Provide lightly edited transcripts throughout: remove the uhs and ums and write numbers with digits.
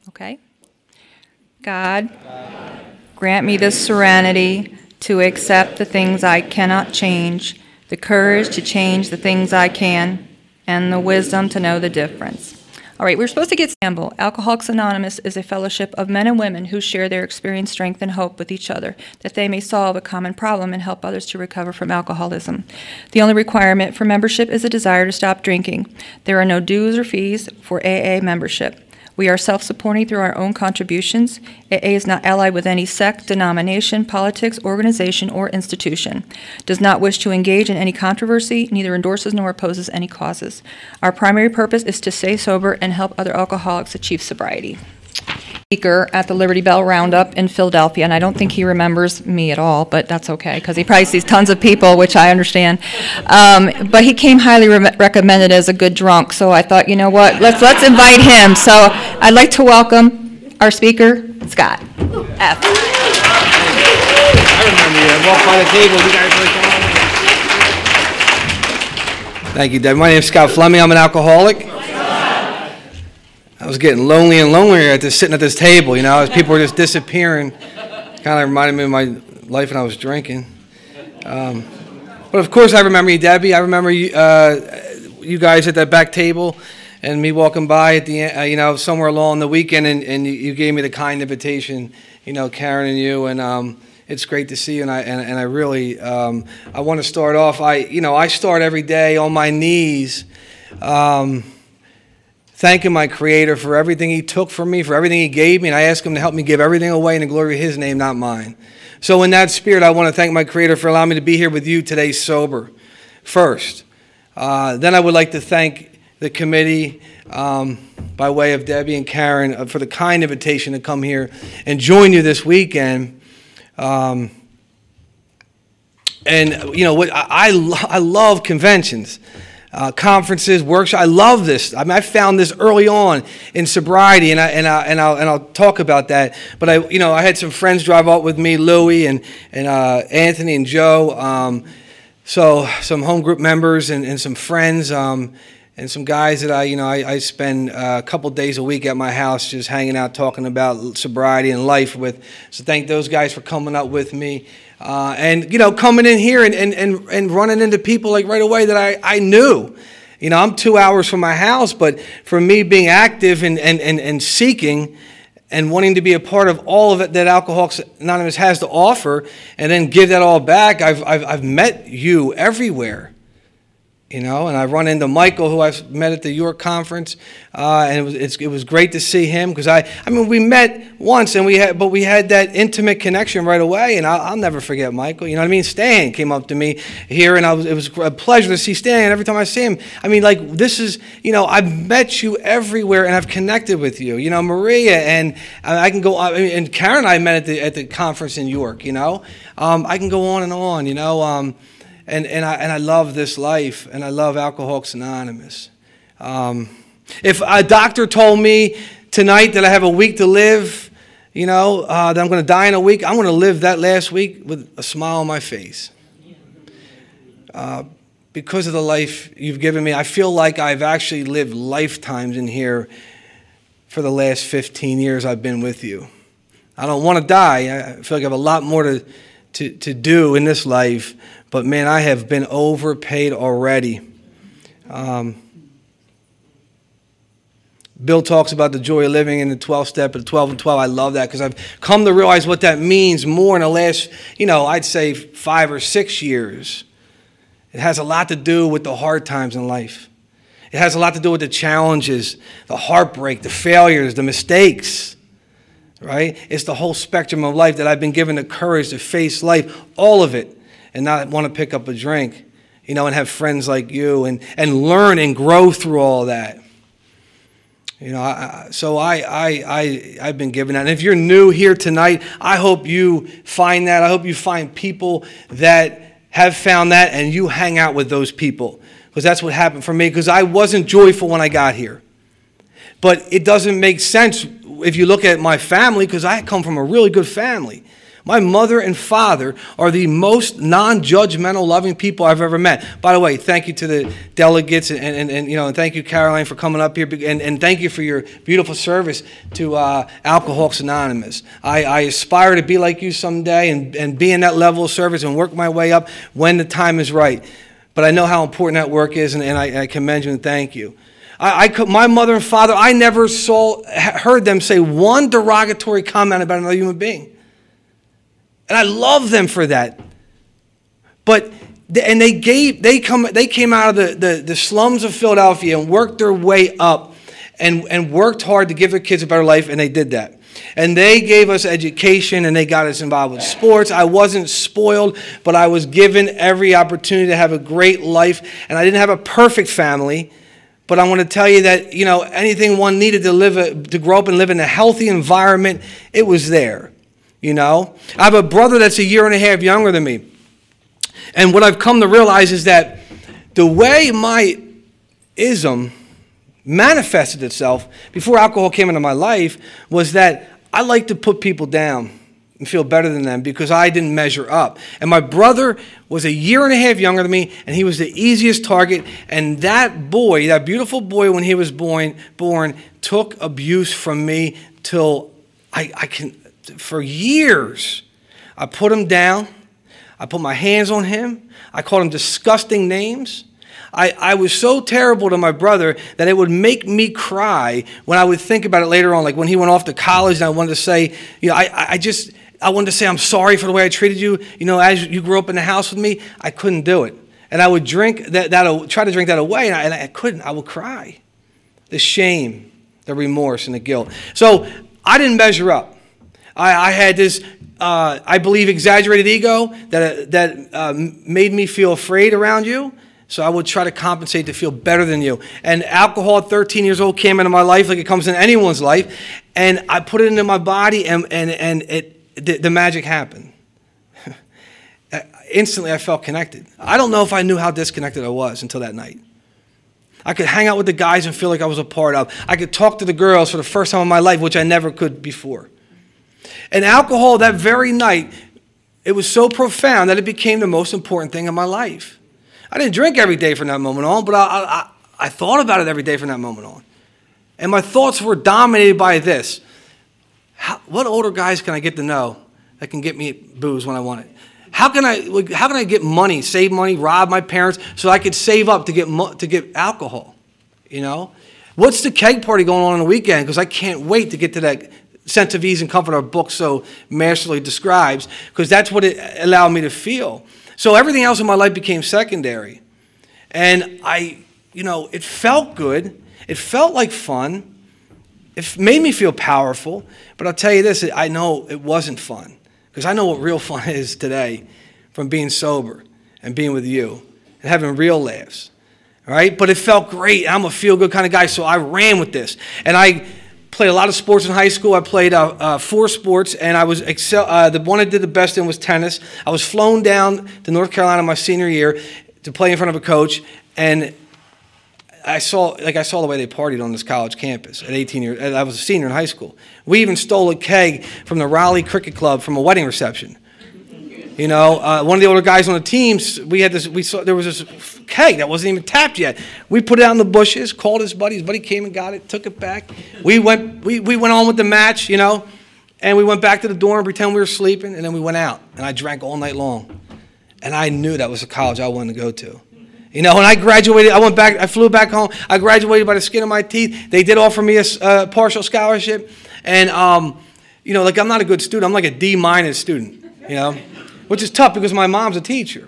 Okay? God, grant me the serenity to accept the things I cannot change, the courage to change the things I can, and the wisdom to know the difference. All right, we're supposed to get Campbell. Alcoholics Anonymous is a fellowship of men and women who share their experience, strength, and hope with each other, that they may solve a common problem and help others to recover from alcoholism. The only requirement for membership is a desire to stop drinking. There are no dues or fees for AA membership. We are self-supporting through our own contributions. AA is not allied with any sect, denomination, politics, organization, or institution. Does not wish to engage in any controversy, neither endorses nor opposes any causes. Our primary purpose is to stay sober and help other alcoholics achieve sobriety. Speaker at the Liberty Bell Roundup in Philadelphia, and I don't think he remembers me at all, but that's okay, because he probably sees tons of people, which I understand. But he came highly recommended as a good drunk, so I thought, you know what, let's invite him. So I'd like to welcome our speaker, Scott F. I remember you. I walked by the table. You guys were like, thank you, Deb. My name's Scott Fleming. I'm an alcoholic. I was getting lonely and lonelier sitting at this table, as people were just disappearing. Kind of reminded me of my life when I was drinking. But of course I remember you, Debbie. I remember you guys at that back table and me walking by at the end, somewhere along the weekend, and you gave me the kind invitation, Karen and you, and it's great to see you, and I really I want to start off. I start every day on my knees, thanking my Creator for everything He took from me, for everything He gave me, and I ask Him to help me give everything away in the glory of His name, not mine. So in that spirit, I want to thank my Creator for allowing me to be here with you today sober first. Then I would like to thank the committee by way of Debbie and Karen for the kind invitation to come here and join you this weekend. And what I love conventions. Conferences, workshops. I love this. I found this early on in sobriety, and I'll talk about that. But I had some friends drive out with me, Louie and Anthony and Joe. So some home group members and some friends and some guys that I spend a couple days a week at my house just hanging out, talking about sobriety and life with. So thank those guys for coming out with me. And coming in here and running into people like right away that I knew. I'm 2 hours from my house, but for me being active and seeking and wanting to be a part of all of it that Alcoholics Anonymous has to offer, and then give that all back, I've met you everywhere. And I run into Michael, who I've met at the York conference, and it was great to see him, because we met once, and we had that intimate connection right away, and I'll never forget Michael. Stan came up to me here, and it was a pleasure to see Stan. Every time I see him, this is, I've met you everywhere, and I've connected with you. Maria, and I can go, and Karen and I met at the conference in York. I can go on and on. And I love this life, and I love Alcoholics Anonymous. If a doctor told me tonight that I have a week to live, that I'm going to die in a week, I'm going to live that last week with a smile on my face. Because of the life you've given me, I feel like I've actually lived lifetimes in here for the last 15 years I've been with you. I don't want to die. I feel like I have a lot more to do in this life. But man, I have been overpaid already. Bill talks about the joy of living in the 12th step of the 12 and 12. I love that, because I've come to realize what that means more in the last, I'd say 5 or 6 years. It has a lot to do with the hard times in life. It has a lot to do with the challenges, the heartbreak, the failures, the mistakes. Right? It's the whole spectrum of life that I've been given the courage to face life, all of it, and not want to pick up a drink, and have friends like you and learn and grow through all that. So I've been given that. And if you're new here tonight, I hope you find that. I hope you find people that have found that, and you hang out with those people, because that's what happened for me, because I wasn't joyful when I got here. But it doesn't make sense if you look at my family, because I come from a really good family. My mother and father are the most non-judgmental, loving people I've ever met. By the way, thank you to the delegates, and thank you, Caroline, for coming up here, and thank you for your beautiful service to Alcoholics Anonymous. I aspire to be like you someday and be in that level of service and work my way up when the time is right. But I know how important that work is, and I commend you and thank you. My mother and father, I never heard them say one derogatory comment about another human being. And I love them for that. They came out of the slums of Philadelphia and worked their way up and worked hard to give their kids a better life, and they did that. And they gave us education, and they got us involved with sports. I wasn't spoiled, but I was given every opportunity to have a great life. And I didn't have a perfect family, but I want to tell you that, anything one needed to grow up and live in a healthy environment, it was there. I have a brother that's a year and a half younger than me. And what I've come to realize is that the way my ism manifested itself before alcohol came into my life was that I like to put people down and feel better than them because I didn't measure up. And my brother was a year and a half younger than me, and he was the easiest target. And that boy, that beautiful boy, when he was born, took abuse from me till for years. I put him down. I put my hands on him. I called him disgusting names. I was so terrible to my brother that it would make me cry when I would think about it later on, like when he went off to college and I wanted to say, I wanted to say I'm sorry for the way I treated you, as you grew up in the house with me. I couldn't do it. And I would try to drink that away, and I couldn't. I would cry. The shame, the remorse, and the guilt. So I didn't measure up. I had this, I believe, exaggerated ego that made me feel afraid around you. So I would try to compensate to feel better than you. And alcohol at 13 years old came into my life like it comes in anyone's life. And I put it into my body, and the magic happened. Instantly, I felt connected. I don't know if I knew how disconnected I was until that night. I could hang out with the guys and feel like I was a part of. I could talk to the girls for the first time in my life, which I never could before. And alcohol, that very night, it was so profound that it became the most important thing in my life. I didn't drink every day from that moment on, but I thought about it every day from that moment on. And my thoughts were dominated by this. What older guys can I get to know that can get me booze when I want it? How can I get money, save money, rob my parents so I could save up to get alcohol? What's the keg party going on the weekend? Because I can't wait to get to that sense of ease and comfort our book so masterfully describes, because that's what it allowed me to feel. So everything else in my life became secondary. And it felt good. It felt like fun. It made me feel powerful. But I'll tell you this, I know it wasn't fun. Because I know what real fun is today from being sober and being with you and having real laughs. All right? But it felt great. I'm a feel-good kind of guy, so I ran with this. And I played a lot of sports in high school. I played 4 sports, and I was the one I did the best in was tennis. I was flown down to North Carolina my senior year to play in front of a coach, and I saw the way they partied on this college campus at 18 years. I was a senior in high school. We even stole a keg from the Raleigh Cricket Club from a wedding reception. One of the older guys on the teams, there was this keg that wasn't even tapped yet. We put it out in the bushes, called his buddy. His buddy came and got it, took it back. We went on with the match, and we went back to the dorm, pretend we were sleeping, and then we went out. And I drank all night long. And I knew that was the college I wanted to go to. When I graduated, I flew back home. I graduated by the skin of my teeth. They did offer me a partial scholarship. And, I'm not a good student. I'm like a D- student, which is tough because my mom's a teacher,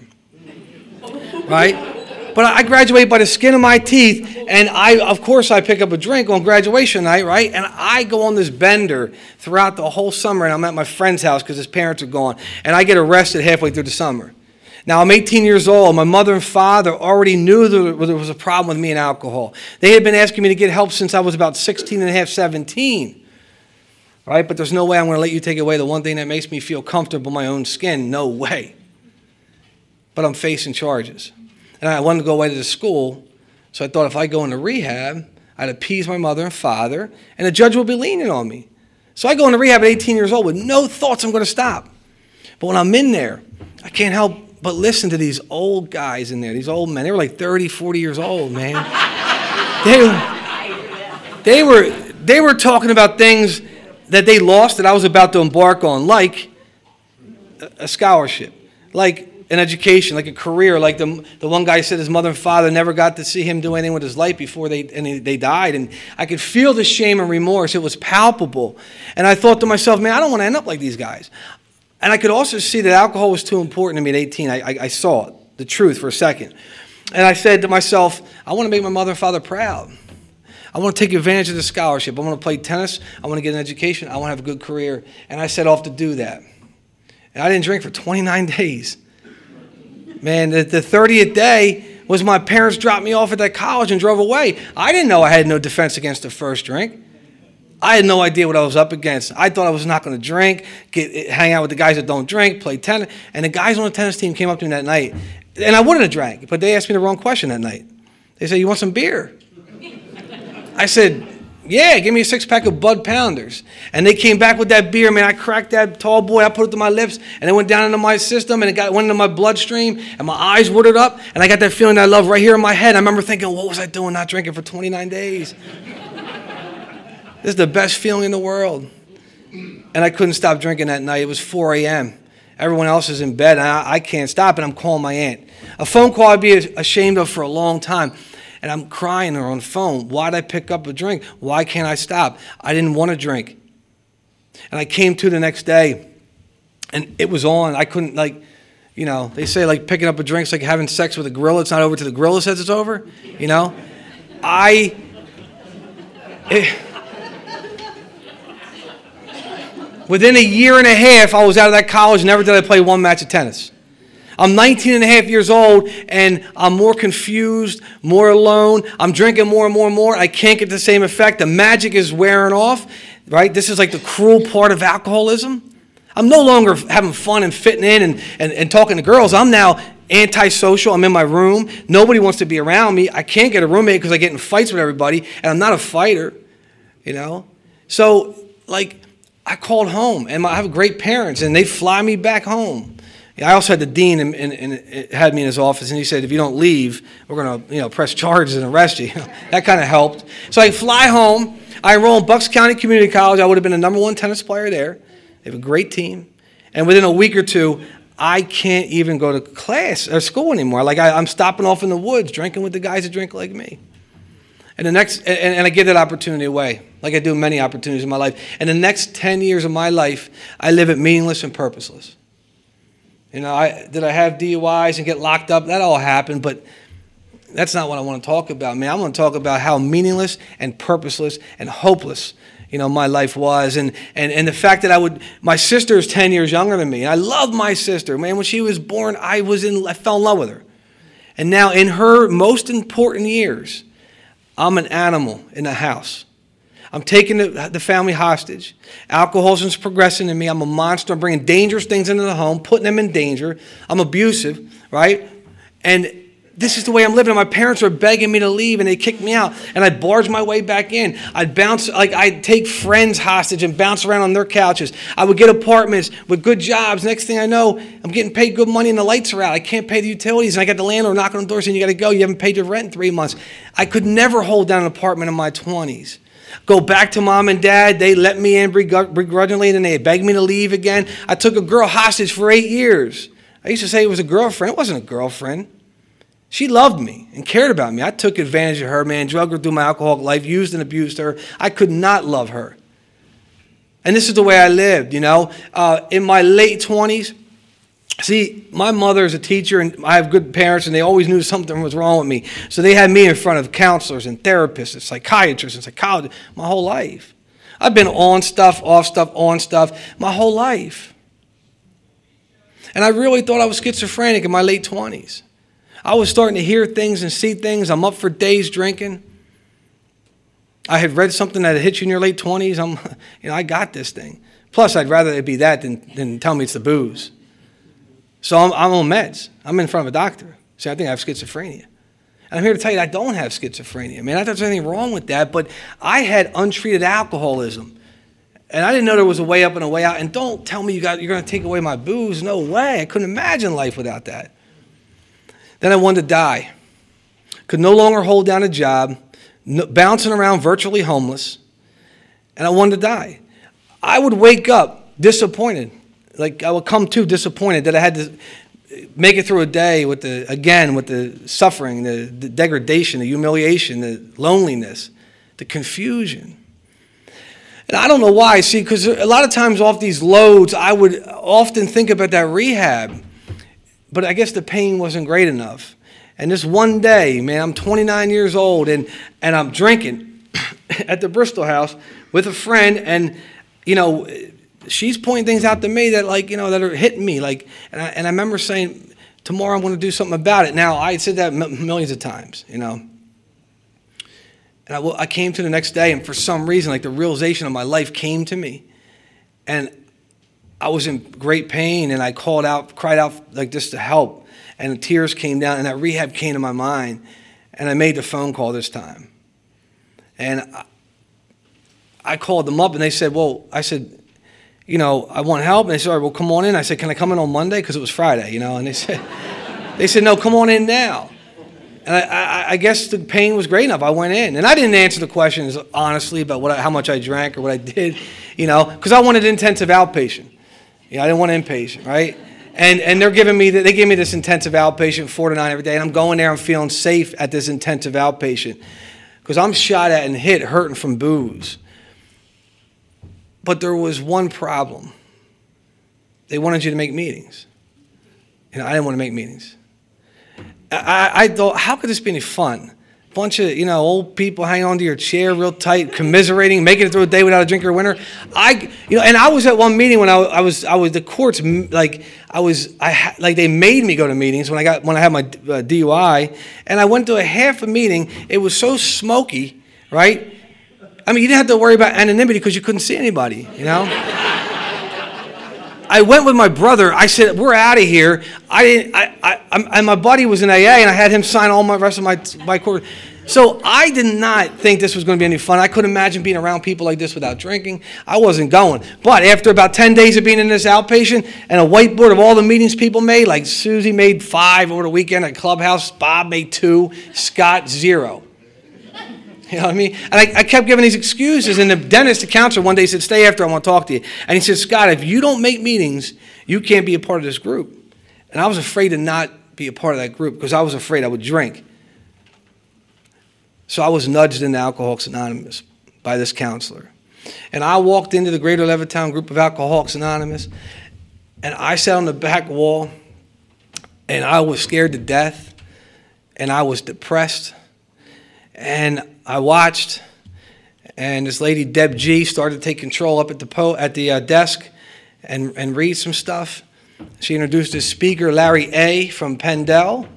right? But I graduated by the skin of my teeth, and of course I pick up a drink on graduation night, right? And I go on this bender throughout the whole summer, and I'm at my friend's house because his parents are gone, and I get arrested halfway through the summer. Now, I'm 18 years old. My mother and father already knew there was a problem with me and alcohol. They had been asking me to get help since I was about 16 and a half, 17. Right? But there's no way I'm going to let you take away the one thing that makes me feel comfortable in my own skin. No way. But I'm facing charges. And I wanted to go away to the school, so I thought if I go into rehab, I'd appease my mother and father, and the judge will be lenient on me. So I go into rehab at 18 years old with no thoughts I'm going to stop. But when I'm in there, I can't help but listen to these old guys in there, these old men. They were like 30, 40 years old, man. They were talking about things that they lost that I was about to embark on, like a scholarship, like an education, like a career. Like the one guy said his mother and father never got to see him do anything with his life before they died. And I could feel the shame and remorse. It was palpable. And I thought to myself, man, I don't want to end up like these guys. And I could also see that alcohol was too important to me at 18. I saw it, the truth, for a second. And I said to myself, I want to make my mother and father proud. I want to take advantage of the scholarship. I want to play tennis. I want to get an education. I want to have a good career. And I set off to do that. And I didn't drink for 29 days. Man, the 30th day was my parents dropped me off at that college and drove away. I didn't know I had no defense against the first drink. I had no idea what I was up against. I thought I was not going to drink, hang out with the guys that don't drink, play tennis. And the guys on the tennis team came up to me that night. And I wouldn't have drank, but they asked me the wrong question that night. They said, you want some beer? I said, yeah, give me a 6-pack of Bud Pounders. And they came back with that beer, man. I cracked that tall boy. I put it to my lips, and it went down into my system, and went into my bloodstream, and my eyes watered up, and I got that feeling that I love right here in my head. I remember thinking, what was I doing not drinking for 29 days? This is the best feeling in the world. And I couldn't stop drinking that night. It was 4 a.m. Everyone else is in bed, and I can't stop, and I'm calling my aunt. A phone call I'd be ashamed of for a long time. And I'm crying to her on the phone. Why'd I pick up a drink? Why can't I stop? I didn't want to drink. And I came to the next day, and it was on. I couldn't, they say like picking up a drink's like having sex with a gorilla. It's not over till the gorilla says it's over, Within a year and a half, I was out of that college. Never did I play one match of tennis. I'm 19 and a half years old, and I'm more confused, more alone. I'm drinking more and more and more. I can't get the same effect. The magic is wearing off, right? This is like the cruel part of alcoholism. I'm no longer having fun and fitting in and talking to girls. I'm now antisocial. I'm in my room. Nobody wants to be around me. I can't get a roommate because I get in fights with everybody, and I'm not a fighter, So, I called home, and I have great parents, and they fly me back home. I also had the dean and had me in his office, and he said, if you don't leave, we're going to press charges and arrest you. That kind of helped. So I fly home. I enroll in Bucks County Community College. I would have been the #1 tennis player there. They have a great team. And within a week or two, I can't even go to class or school anymore. I'm stopping off in the woods, drinking with the guys that drink like me. And I give that opportunity away, like I do many opportunities in my life. And the next 10 years of my life, I live it meaningless and purposeless. Did I have DUIs and get locked up? That all happened, but that's not what I want to talk about, man. I want to talk about how meaningless and purposeless and hopeless, my life was. And the fact that my sister is 10 years younger than me. And I love my sister, man. When she was born, I fell in love with her. And now in her most important years, I'm an animal in the house. I'm taking the family hostage. Alcoholism's progressing in me. I'm a monster. I'm bringing dangerous things into the home, putting them in danger. I'm abusive, right? And this is the way I'm living. My parents are begging me to leave, and they kicked me out. And I barge my way back in. I'd take friends hostage and bounce around on their couches. I would get apartments with good jobs. Next thing I know, I'm getting paid good money and the lights are out. I can't pay the utilities. And I got the landlord knocking on the door saying, you got to go. You haven't paid your rent in 3 months. I could never hold down an apartment in my 20s. Go back to mom and dad. They let me in begrudgingly, and then they begged me to leave again. I took a girl hostage for 8 years. I used to say it was a girlfriend. It wasn't a girlfriend. She loved me and cared about me. I took advantage of her, man, drugged her through my alcoholic life, used and abused her. I could not love her. And this is the way I lived, In my late 20s, see, my mother is a teacher, and I have good parents, and they always knew something was wrong with me. So they had me in front of counselors and therapists and psychiatrists and psychologists my whole life. I've been on stuff, off stuff, on stuff my whole life. And I really thought I was schizophrenic in my late 20s. I was starting to hear things and see things. I'm up for days drinking. I had read something that hit you in your late 20s. I got this thing. Plus, I'd rather it be that than tell me it's the booze. So I'm on meds. I'm in front of a doctor. See, I think I have schizophrenia. And I'm here to tell you that I don't have schizophrenia. Man, I thought there's anything wrong with that, but I had untreated alcoholism. And I didn't know there was a way up and a way out. And don't tell me you're going to take away my booze. No way. I couldn't imagine life without that. Then I wanted to die. Could no longer hold down a job, bouncing around virtually homeless. And I wanted to die. I would wake up disappointed. Like I would come to disappointed that I had to make it through a day with the suffering, the degradation, the humiliation, the loneliness, the confusion. And I don't know why. See, because a lot of times off these loads, I would often think about that rehab. But I guess the pain wasn't great enough. And this one day, man, I'm 29 years old, and I'm drinking at the Bristol House with a friend, and, she's pointing things out to me that, that are hitting me. And I remember saying, tomorrow I'm going to do something about it. Now, I said that millions of times, And I came to the next day, and for some reason, the realization of my life came to me. And I was in great pain, and I cried out just to help. And the tears came down, and that rehab came to my mind. And I made the phone call this time. And I called them up, and they said, I said, I want help. And they said, all right, well, come on in. I said, can I come in on Monday? Because it was Friday, And they said, no, come on in now. And I guess the pain was great enough. I went in. And I didn't answer the questions, honestly, about how much I drank or what I did, because I wanted intensive outpatient. I didn't want inpatient, right? And they gave me this intensive outpatient 4 to 9 every day. And I'm going there, I'm feeling safe at this intensive outpatient because I'm shot at and hit, hurting from booze. But there was one problem. They wanted you to make meetings. I didn't want to make meetings. I thought, how could this be any fun? Bunch of, old people hanging onto your chair real tight, commiserating, making it through a day without a drink or a winner. And I was at one meeting when I was the courts, they made me go to meetings when I had my DUI, and I went to a half a meeting. It was so smoky, right? I mean, you didn't have to worry about anonymity because you couldn't see anybody, I went with my brother. I said, we're out of here. And my buddy was in AA, and I had him sign all my rest of my court. So I did not think this was going to be any fun. I couldn't imagine being around people like this without drinking. I wasn't going. But after about 10 days of being in this outpatient and a whiteboard of all the meetings people made, like Susie made 5 over the weekend at Clubhouse, Bob made 2, Scott 0. You know what I mean? And I kept giving these excuses, and the dentist, the counselor, one day said, stay after, I want to talk to you. And he said, Scott, if you don't make meetings, you can't be a part of this group. And I was afraid to not be a part of that group because I was afraid I would drink. So I was nudged into Alcoholics Anonymous by this counselor. And I walked into the Greater Levittown group of Alcoholics Anonymous, and I sat on the back wall, and I was scared to death, and I was depressed. And I watched, and this lady, Deb G., started to take control up at the desk and read some stuff. She introduced this speaker, Larry A. from Pendel.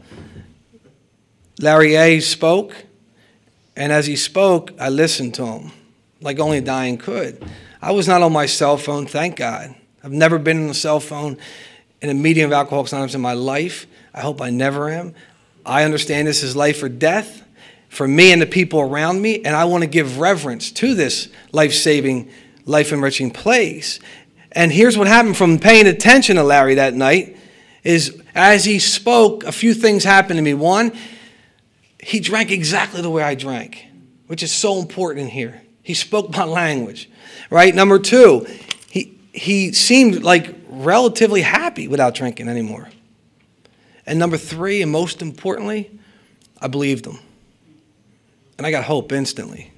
Larry A. spoke, and as he spoke, I listened to him like only a dying could. I was not on my cell phone, thank God. I've never been on a cell phone in a meeting of Alcoholics Anonymous in my life. I hope I never am. I understand this is life or death for me and the people around me, and I want to give reverence to this life-saving, life-enriching place. And here's what happened from paying attention to Larry that night is as he spoke, a few things happened to me. One, he drank exactly the way I drank, which is so important in here. He spoke my language, right? Number 2, he seemed like relatively happy without drinking anymore. And number 3, and most importantly, I believed him. And I got hope instantly.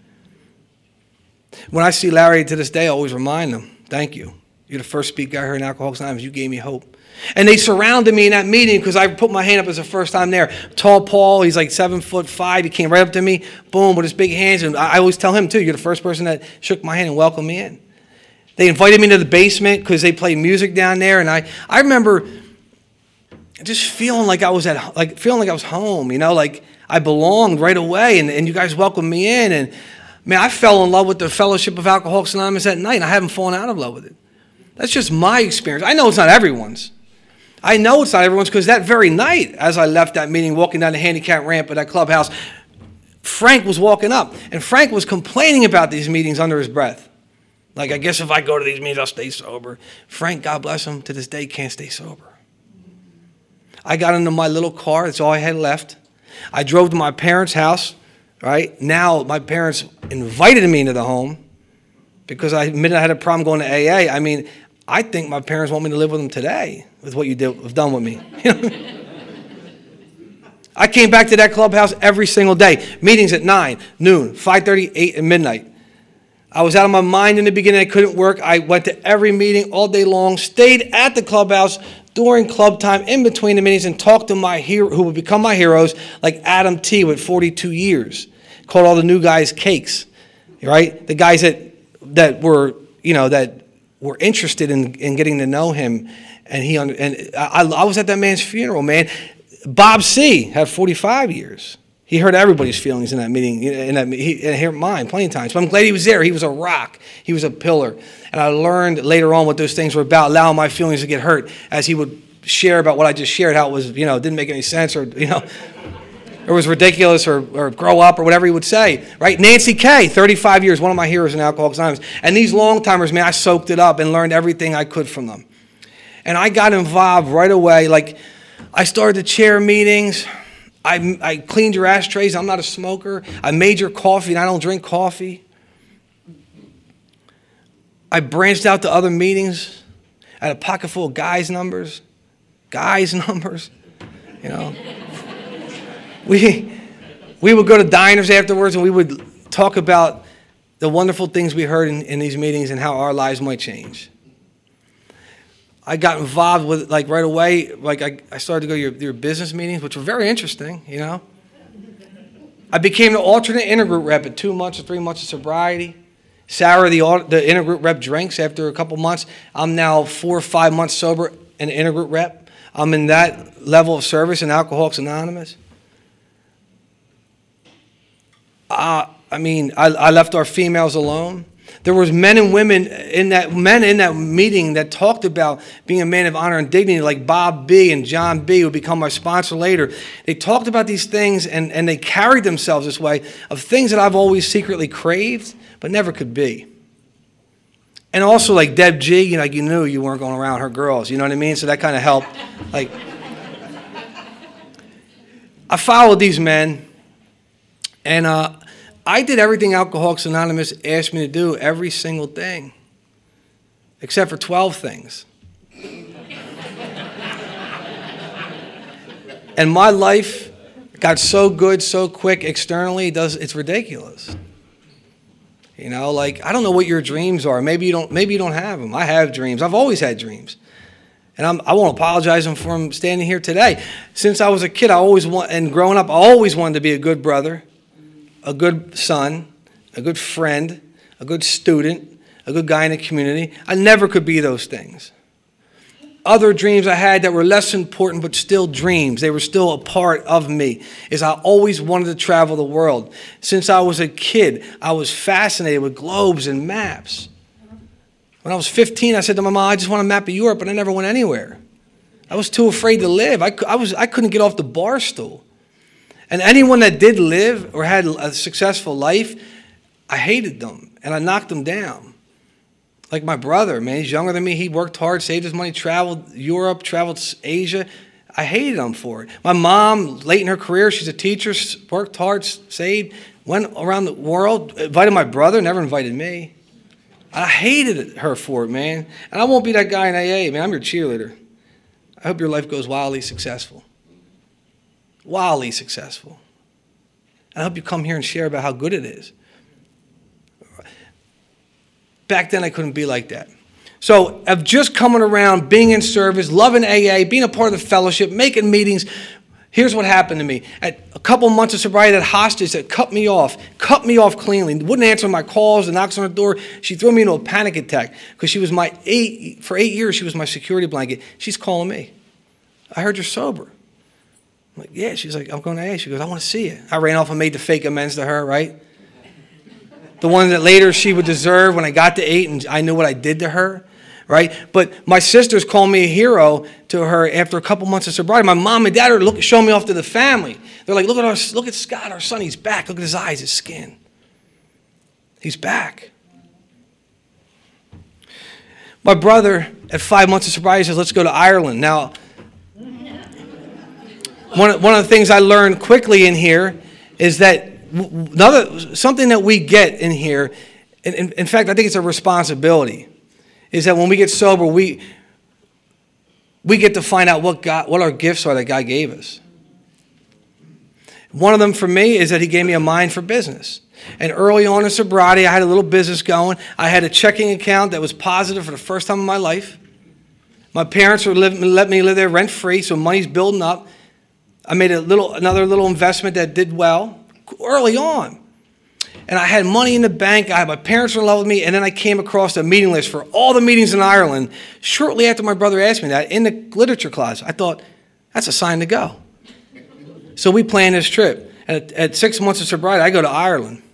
When I see Larry to this day, I always remind him, thank you. You're the first speaker I heard in Alcoholics Anonymous. You gave me hope. And they surrounded me in that meeting because I put my hand up as the first time there. Tall Paul, he's like 7'5". He came right up to me, boom, with his big hands. And I always tell him, too, you're the first person that shook my hand and welcomed me in. They invited me to the basement because they play music down there. And I remember just feeling like I was home, like I belonged right away, and you guys welcomed me in, and man, I fell in love with the fellowship of Alcoholics Anonymous that night, and I haven't fallen out of love with it. That's just my experience. I know it's not everyone's. Because that very night, as I left that meeting, walking down the handicap ramp at that Clubhouse, Frank was walking up, and Frank was complaining about these meetings under his breath. Like, I guess if I go to these meetings, I'll stay sober. Frank, God bless him, to this day can't stay sober. I got into my little car. That's all I had left. I drove to my parents' house, right? Now my parents invited me into the home because I admitted I had a problem going to AA. I mean, I think my parents want me to live with them today with what have done with me. I came back to that clubhouse every single day. Meetings at 9, noon, 5:30, 8, and midnight. I was out of my mind in the beginning. I couldn't work. I went to every meeting all day long, stayed at the clubhouse during club time, in between the meetings, and talked to my hero, who would become my heroes, like Adam T. with 42 years. Called all the new guys cakes, right? The guys that were interested in getting to know him, and I was at that man's funeral, man. Bob C. had 45 years. He heard everybody's feelings in that meeting, and he heard mine plenty of times. But I'm glad he was there. He was a rock. He was a pillar. And I learned later on what those things were about, allowing my feelings to get hurt, as he would share about what I just shared, how it was, didn't make any sense, or, it was ridiculous, or grow up, or whatever he would say, right? Nancy K., 35 years, one of my heroes in Alcoholics Anonymous. And these long-timers, man, I soaked it up and learned everything I could from them. And I got involved right away. Like, I started to chair meetings. I cleaned your ashtrays. I'm not a smoker. I made your coffee, and I don't drink coffee. I branched out to other meetings. I had a pocket full of guys' numbers. We would go to diners afterwards, and we would talk about the wonderful things we heard in these meetings and how our lives might change. I got involved with, like, right away. Like, I started to go to your business meetings, which were very interesting, I became the alternate intergroup rep at 2 months or 3 months of sobriety. Sarah, the intergroup rep, drinks after a couple months. I'm now 4 or 5 months sober and intergroup rep. I'm in that level of service in Alcoholics Anonymous. I left our females alone. There was men and women in that meeting that talked about being a man of honor and dignity, like Bob B. and John B., who become my sponsor later. They talked about these things, and they carried themselves this way, of things that I've always secretly craved, but never could be. And also, like Deb G., you knew you weren't going around her girls, you know what I mean? So that kind of helped. Like, I followed these men, and I did everything Alcoholics Anonymous asked me to do, every single thing, except for 12 things. And my life got so good so quick externally, it's ridiculous. I don't know what your dreams are. Maybe you don't have them. I have dreams. I've always had dreams. And I won't apologize for them standing here today. Since I was a kid, and growing up, I always wanted to be a good brother, a good son, a good friend, a good student, a good guy in the community. I never could be those things. Other dreams I had that were less important but still dreams, they were still a part of me, is I always wanted to travel the world. Since I was a kid, I was fascinated with globes and maps. When I was 15, I said to my mom, I just want a map of Europe, but I never went anywhere. I was too afraid to live. I couldn't get off the bar stool. And anyone that did live or had a successful life, I hated them and I knocked them down. Like my brother, man, he's younger than me. He worked hard, saved his money, traveled Europe, traveled Asia. I hated him for it. My mom, late in her career, she's a teacher, worked hard, saved, went around the world, invited my brother, never invited me. I hated her for it, man. And I won't be that guy in AA, man. I'm your cheerleader. I hope your life goes wildly successful. Wildly successful. And I hope you come here and share about how good it is. Back then, I couldn't be like that. So, of just coming around, being in service, loving AA, being a part of the fellowship, making meetings, here's what happened to me. At a couple months of sobriety, that hostage that cut me off cleanly, wouldn't answer my calls, the knocks on her door. She threw me into a panic attack because she was for 8 years, she was my security blanket. She's calling me. I heard you're sober. I'm like, yeah. She's like, I'm going to AA. She goes, I want to see you. I ran off and made the fake amends to her, right? The one that later she would deserve when I got to 8 and I knew what I did to her, right? But my sisters called me a hero to her after a couple months of sobriety. My mom and dad are showing me off to the family. They're like, look at Scott, our son. He's back. Look at his eyes, his skin. He's back. My brother, at 5 months of sobriety, says, let's go to Ireland. Now, one of the things I learned quickly in here is that something that we get in here, in fact, I think it's a responsibility, is that when we get sober, we get to find out what our gifts are that God gave us. One of them for me is that he gave me a mind for business. And early on in sobriety, I had a little business going. I had a checking account that was positive for the first time in my life. My parents would let me live there rent-free, so money's building up. I made another little investment that did well early on. And I had money in the bank. My parents were in love with me. And then I came across a meeting list for all the meetings in Ireland. Shortly after my brother asked me that, in the literature class, I thought, that's a sign to go. So we planned this trip. And at 6 months of sobriety, I go to Ireland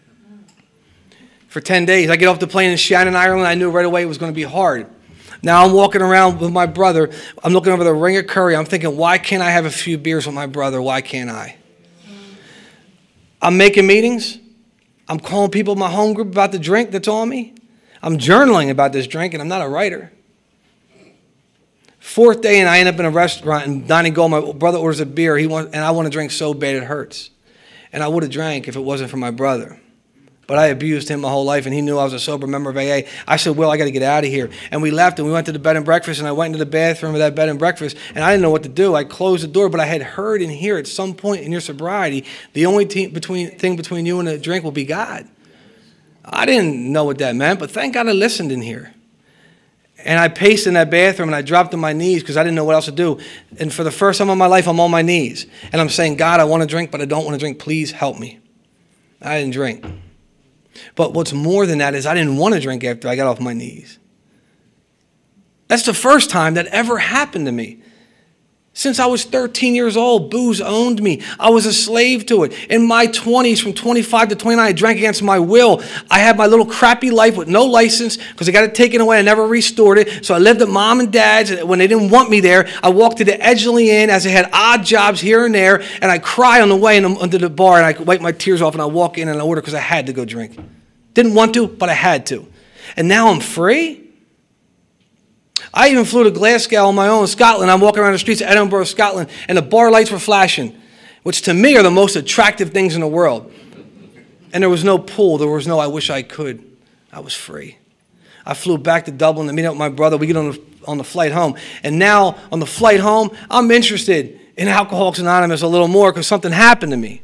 for 10 days. I get off the plane in Shannon, Ireland. I knew right away it was going to be hard. Now I'm walking around with my brother. I'm looking over the Ring of Curry. I'm thinking, why can't I have a few beers with my brother? Why can't I? I'm making meetings. I'm calling people in my home group about the drink that's on me. I'm journaling about this drink, and I'm not a writer. Fourth day, and I end up in a restaurant, and Donnie Gold, my brother, orders a beer, and I want to drink so bad it hurts. And I would have drank if it wasn't for my brother. But I abused him my whole life, and he knew I was a sober member of AA. I said, Will, I got to get out of here. And we left, and we went to the bed and breakfast, and I went into the bathroom of that bed and breakfast, and I didn't know what to do. I closed the door, but I had heard in here at some point in your sobriety, the only thing between you and a drink will be God. I didn't know what that meant, but thank God I listened in here. And I paced in that bathroom, and I dropped on my knees because I didn't know what else to do. And for the first time in my life, I'm on my knees. And I'm saying, God, I want to drink, but I don't want to drink. Please help me. I didn't drink. But what's more than that is I didn't want to drink after I got off my knees. That's the first time that ever happened to me. Since I was 13 years old, booze owned me. I was a slave to it. In my 20s, from 25 to 29, I drank against my will. I had my little crappy life with no license because I got it taken away. I never restored it. So I lived at mom and dad's. And when they didn't want me there, I walked to the Edgeley Inn as I had odd jobs here and there. And I cry on the way into the bar, and I wipe my tears off, and I walk in and I order because I had to go drink. Didn't want to, but I had to. And now I'm free. I even flew to Glasgow on my own in Scotland. I'm walking around the streets of Edinburgh, Scotland, and the bar lights were flashing, which to me are the most attractive things in the world. And there was no pool. There was no I wish I could. I was free. I flew back to Dublin to meet up with my brother. We get on the flight home. And now on the flight home, I'm interested in Alcoholics Anonymous a little more because something happened to me.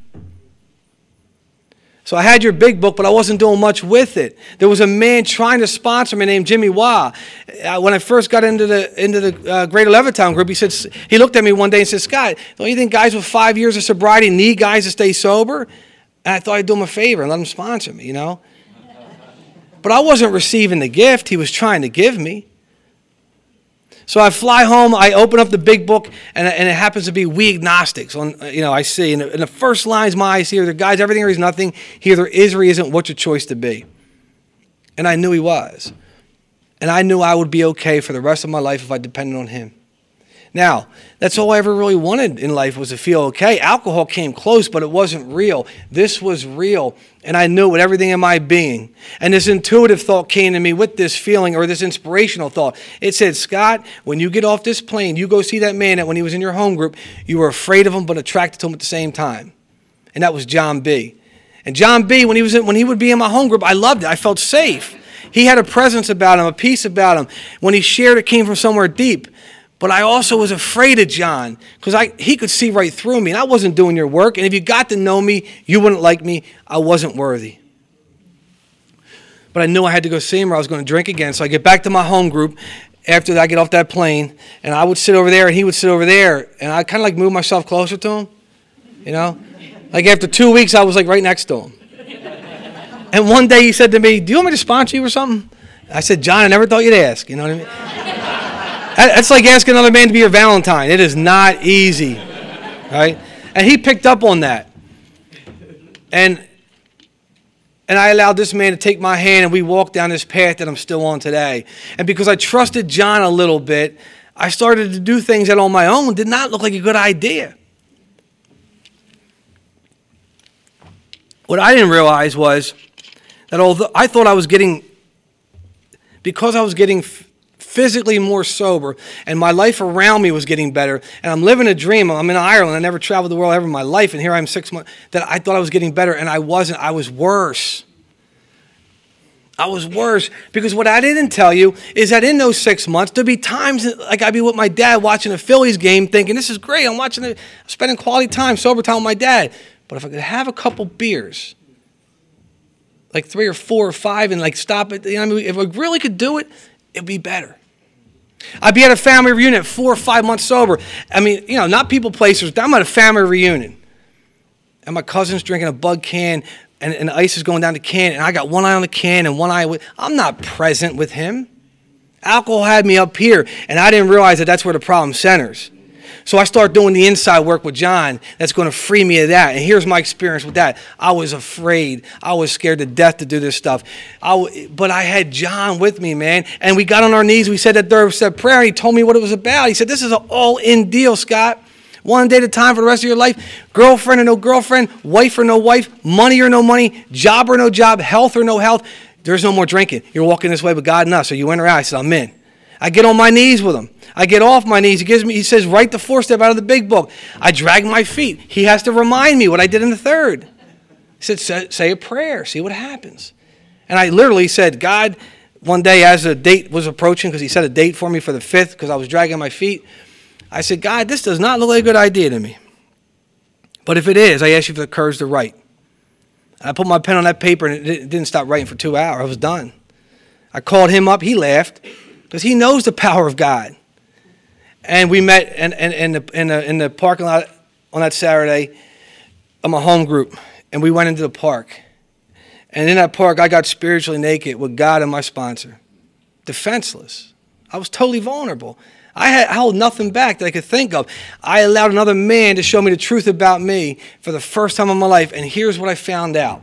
So I had your big book, but I wasn't doing much with it. There was a man trying to sponsor me named Jimmy Wah. When I first got into the Greater Levittown group, he looked at me one day and said, Scott, don't you think guys with 5 years of sobriety need guys to stay sober? And I thought I'd do him a favor and let him sponsor me, But I wasn't receiving the gift he was trying to give me. So I fly home, I open up the big book, and it happens to be We Agnostics. I see, and the first lines my eyes here, guys, everything or is nothing. He either is or he isn't. What's your choice to be? And I knew he was. And I knew I would be okay for the rest of my life if I depended on him. Now, that's all I ever really wanted in life was to feel okay. Alcohol came close, but it wasn't real. This was real, and I knew with everything in my being. And this intuitive thought came to me with this feeling or this inspirational thought. It said, Scott, when you get off this plane, you go see that man that when he was in your home group, you were afraid of him but attracted to him at the same time. And that was John B. And John B., when he would be in my home group, I loved it. I felt safe. He had a presence about him, a peace about him. When he shared, it came from somewhere deep. But I also was afraid of John because he could see right through me, and I wasn't doing your work. And if you got to know me, you wouldn't like me. I wasn't worthy. But I knew I had to go see him or I was going to drink again. So I get back to my home group after I get off that plane, and I would sit over there, and he would sit over there. And I kind of move myself closer to him, Like after 2 weeks, I was right next to him. And one day he said to me, do you want me to sponsor you or something? I said, John, I never thought you'd ask. You know what I mean? That's like asking another man to be your Valentine. It is not easy, right? And he picked up on that. And I allowed this man to take my hand, and we walked down this path that I'm still on today. And because I trusted John a little bit, I started to do things that on my own did not look like a good idea. What I didn't realize was that although I thought I was getting, because I was getting physically more sober, and my life around me was getting better, and I'm living a dream. I'm in Ireland. I never traveled the world ever in my life, and here I am 6 months, that I thought I was getting better, and I wasn't. I was worse. I was worse, because what I didn't tell you is that in those 6 months, there'd be times like I'd be with my dad watching a Phillies game thinking, this is great, I'm spending quality time, sober time with my dad. But if I could have a couple beers, like 3 or 4 or 5, and like stop it, you know what I mean? If I really could do it, it'd be better. I'd be at a family reunion at 4 or 5 months sober. I mean, you know, not people placers. I'm at a family reunion, and my cousin's drinking a Bud can, and the ice is going down the can, and I got one eye on the can and one eye with. I'm not present with him. Alcohol had me up here, and I didn't realize that that's where the problem centers. So I start doing the inside work with John that's going to free me of that. And here's my experience with that. I was afraid. I was scared to death to do this stuff. But I had John with me, man. And we got on our knees. We said that third step prayer, and he told me what it was about. He said, this is an all-in deal, Scott. One day at a time for the rest of your life. Girlfriend or no girlfriend, wife or no wife, money or no money, job or no job, health or no health. There's no more drinking. You're walking this way with God and us. So you in or out? I said, I'm in. I get on my knees with him. I get off my knees. He says, write the 4-step out of the big book. I drag my feet. He has to remind me what I did in the third. He said, say a prayer, see what happens. And I literally said, God, one day as the date was approaching, because he set a date for me for the 5th, because I was dragging my feet, I said, God, this does not look like a good idea to me. But if it is, I ask you for the courage to write. And I put my pen on that paper, and it didn't stop writing for 2 hours. I was done. I called him up. He laughed, because he knows the power of God. And we met in the parking lot on that Saturday of my home group, and we went into the park. And in that park, I got spiritually naked with God and my sponsor, defenseless. I was totally vulnerable. I held nothing back that I could think of. I allowed another man to show me the truth about me for the first time in my life, and here's what I found out.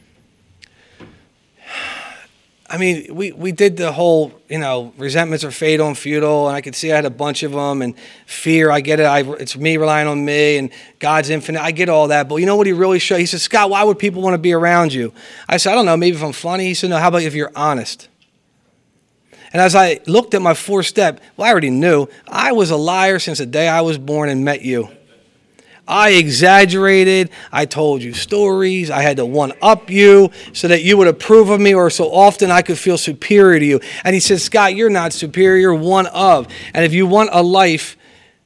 I mean, we did the whole, resentments are fatal and futile, and I could see I had a bunch of them, and fear, I get it. It's me relying on me, and God's infinite. I get all that, but you know what he really showed? He said, Scott, why would people want to be around you? I said, I don't know, maybe if I'm funny. He said, no, how about if you're honest? And as I looked at my 4-step, I already knew I was a liar since the day I was born and met you. I exaggerated. I told you stories. I had to one-up you so that you would approve of me, or so often I could feel superior to you. And he said, Scott, you're not superior, you're one of. And if you want a life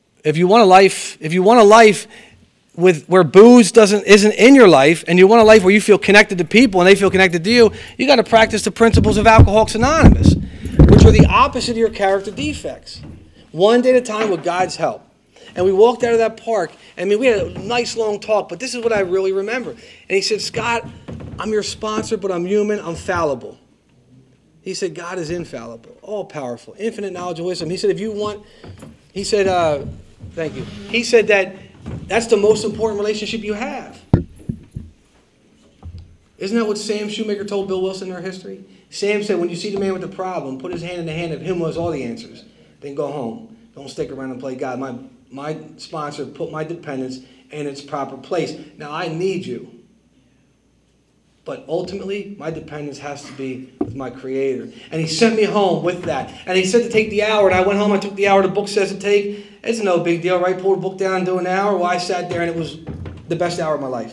with where booze isn't in your life, and you want a life where you feel connected to people and they feel connected to you, you got to practice the principles of Alcoholics Anonymous, which are the opposite of your character defects. One day at a time with God's help. And we walked out of that park. I mean, we had a nice long talk, but this is what I really remember. And he said, Scott, I'm your sponsor, but I'm human, I'm fallible. He said, God is infallible, all-powerful, infinite knowledge and wisdom. He said, thank you. He said that's the most important relationship you have. Isn't that what Sam Shoemaker told Bill Wilson in their history? Sam said, when you see the man with the problem, put his hand in the hand of him who has all the answers. Then go home. Don't stick around and play God. My sponsor put my dependence in its proper place. Now, I need you. But ultimately, my dependence has to be with my Creator. And he sent me home with that. And he said to take the hour. And I went home. I took the hour the book says to take. It's no big deal, right? Pull the book down and do an hour. Well, I sat there, and it was the best hour of my life.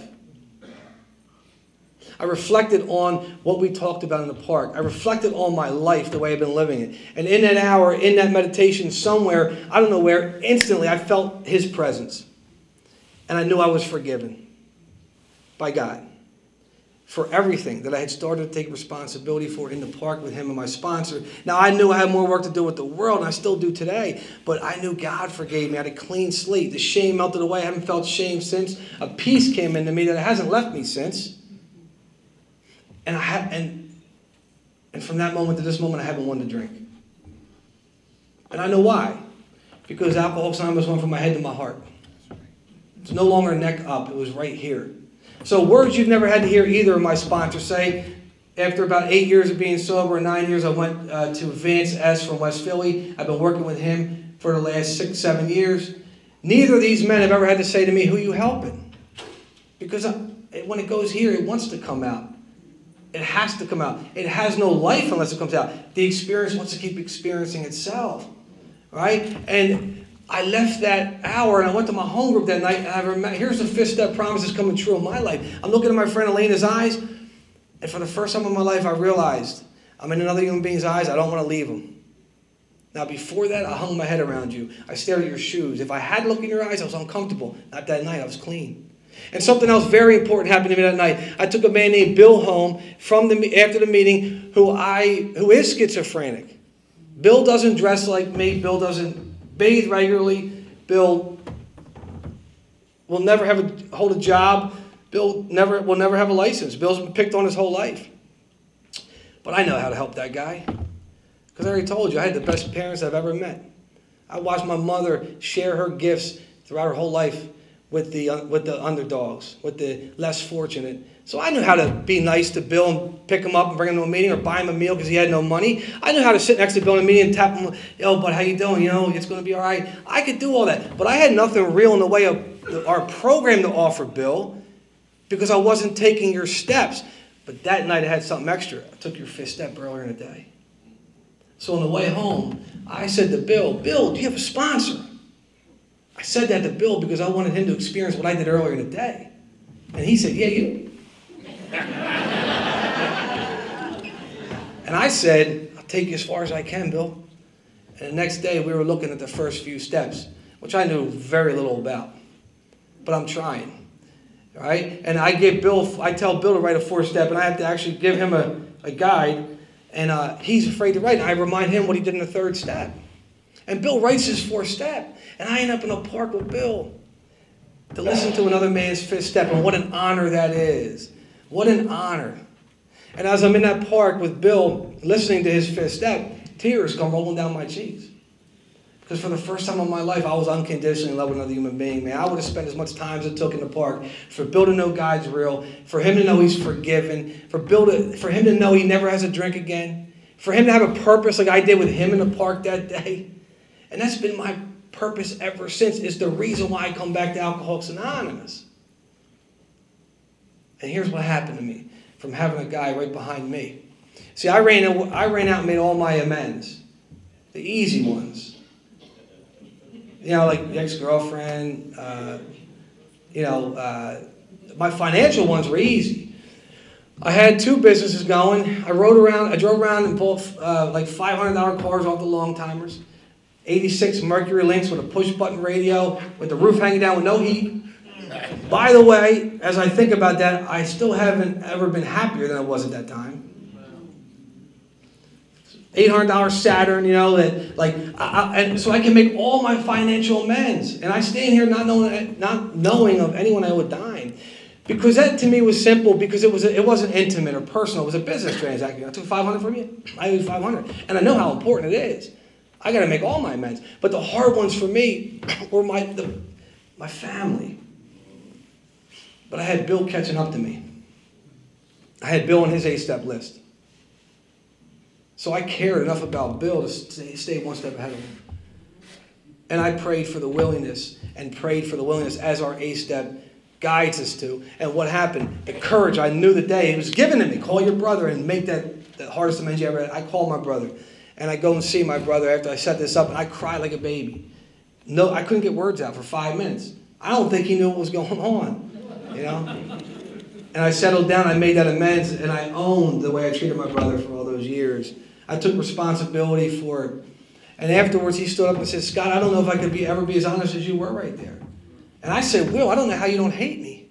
I reflected on what we talked about in the park. I reflected on my life, the way I've been living it. And in that hour, in that meditation, somewhere, I don't know where, instantly I felt his presence. And I knew I was forgiven by God for everything that I had started to take responsibility for in the park with him and my sponsor. Now, I knew I had more work to do with the world, and I still do today, but I knew God forgave me. I had a clean slate. The shame melted away. I haven't felt shame since. A peace came into me that hasn't left me since. And from that moment to this moment, I haven't wanted to drink. And I know why. Because Alcoholics Anonymous went from my head to my heart. It's no longer neck up. It was right here. So words you've never had to hear either of my sponsors say. After about 8 years of being sober, 9 years, I went to Vance S. from West Philly. I've been working with him for the last 6-7 years. Neither of these men have ever had to say to me, who you helping? Because when it goes here, it wants to come out. It has to come out. It has no life unless it comes out. The experience wants to keep experiencing itself, right? And I left that hour and I went to my home group that night, and I remember, here's the fifth step promise is coming true in my life. I'm looking at my friend Elena's eyes, and for the first time in my life, I realized I'm in another human being's eyes. I don't want to leave him. Now, before that, I hung my head around you. I stared at your shoes. If I had to look in your eyes, I was uncomfortable. Not that night. I was clean. And something else very important happened to me that night. I took a man named Bill home after the meeting who is schizophrenic. Bill doesn't dress like me. Bill doesn't bathe regularly. Bill will never hold a job. Bill will never have a license. Bill's been picked on his whole life. But I know how to help that guy. Because I already told you, I had the best parents I've ever met. I watched my mother share her gifts throughout her whole life with the underdogs, with the less fortunate. So I knew how to be nice to Bill and pick him up and bring him to a meeting or buy him a meal because he had no money. I knew how to sit next to Bill in a meeting and tap him, yo, bud, how you doing? You know, it's going to be all right. I could do all that. But I had nothing real in the way of our program to offer Bill because I wasn't taking your steps. But that night I had something extra. I took your fifth step earlier in the day. So on the way home, I said to Bill, do you have a sponsor? I said that to Bill because I wanted him to experience what I did earlier in the day. And he said, yeah, you. And I said, I'll take you as far as I can, Bill. And the next day we were looking at the first few steps, which I knew very little about. But I'm trying. All right? And I tell Bill to write a fourth step, and I have to actually give him a guide. And he's afraid to write. And I remind him what he did in the third step. And Bill writes his fourth step. And I end up in a park with Bill to listen to another man's fifth step. And what an honor that is. What an honor. And as I'm in that park with Bill, listening to his fifth step, tears come rolling down my cheeks. Because for the first time in my life, I was unconditionally in love with another human being, man. I would have spent as much time as it took in the park for Bill to know God's real, for him to know he's forgiven, for him to know he never has a drink again, for him to have a purpose like I did with him in the park that day. And that's been my purpose ever since. It's the reason why I come back to Alcoholics Anonymous. And here's what happened to me from having a guy right behind me. See, I ran out and made all my amends, the easy ones. You know, like the ex-girlfriend, my financial ones were easy. I had 2 businesses going. I drove around and bought like $500 cars off the long timers. 86 Mercury Lynx with a push-button radio, with the roof hanging down with no heat. By the way, as I think about that, I still haven't ever been happier than I was at that time. $800 Saturn, and so I can make all my financial amends. And I stand here not knowing of anyone I owe a dime. Because that to me was simple, because it wasn't intimate or personal. It was a business transaction. I took $500 from you. I owe you $500. And I know how important it is. I got to make all my amends. But the hard ones for me were my family. But I had Bill catching up to me. I had Bill on his 8-step list. So I cared enough about Bill to stay one step ahead of him. And I prayed for the willingness as our 8-step guides us to. And what happened? The courage, I knew the day. It was given to me. Call your brother and make that the hardest amends you ever had. I called my brother. And I go and see my brother after I set this up, and I cried like a baby. No, I couldn't get words out for 5 minutes. I don't think he knew what was going on, And I settled down, I made that amends, and I owned the way I treated my brother for all those years. I took responsibility for it. And afterwards, he stood up and said, Scott, I don't know if I could ever be as honest as you were right there. And I said, Will, I don't know how you don't hate me.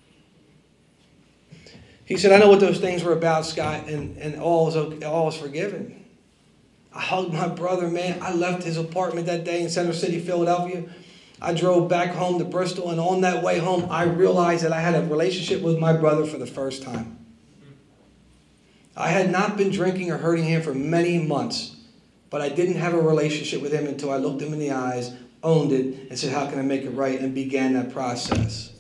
He said, I know what those things were about, Scott, and all is forgiven. I hugged my brother, man. I left his apartment that day in Center City, Philadelphia. I drove back home to Bristol, and on that way home, I realized that I had a relationship with my brother for the first time. I had not been drinking or hurting him for many months, but I didn't have a relationship with him until I looked him in the eyes, owned it, and said, how can I make it right, and began that process.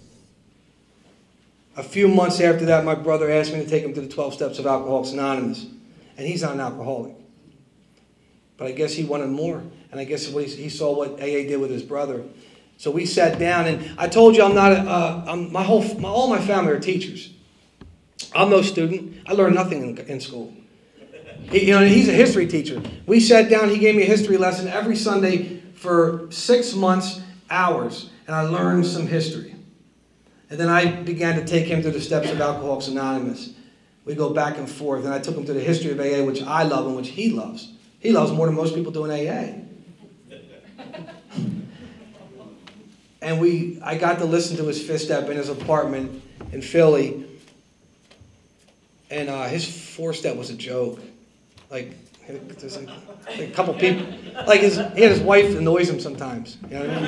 A few months after that, my brother asked me to take him to the 12 Steps of Alcoholics Anonymous, and he's not an alcoholic. But I guess he wanted more, and I guess he saw what AA did with his brother. So we sat down, and I told you I'm not. All my family are teachers. I'm no student. I learned nothing in school. He's a history teacher. We sat down. He gave me a history lesson every Sunday for 6 months, hours, and I learned some history. And then I began to take him through the steps of Alcoholics Anonymous. We go back and forth, and I took him to the history of AA, which I love and which he loves. He loves more than most people do in AA. And I got to listen to his fifth step in his apartment in Philly. And his fourth step was a joke. Like, there's like a couple people. Like, he had his wife annoys him sometimes. You know what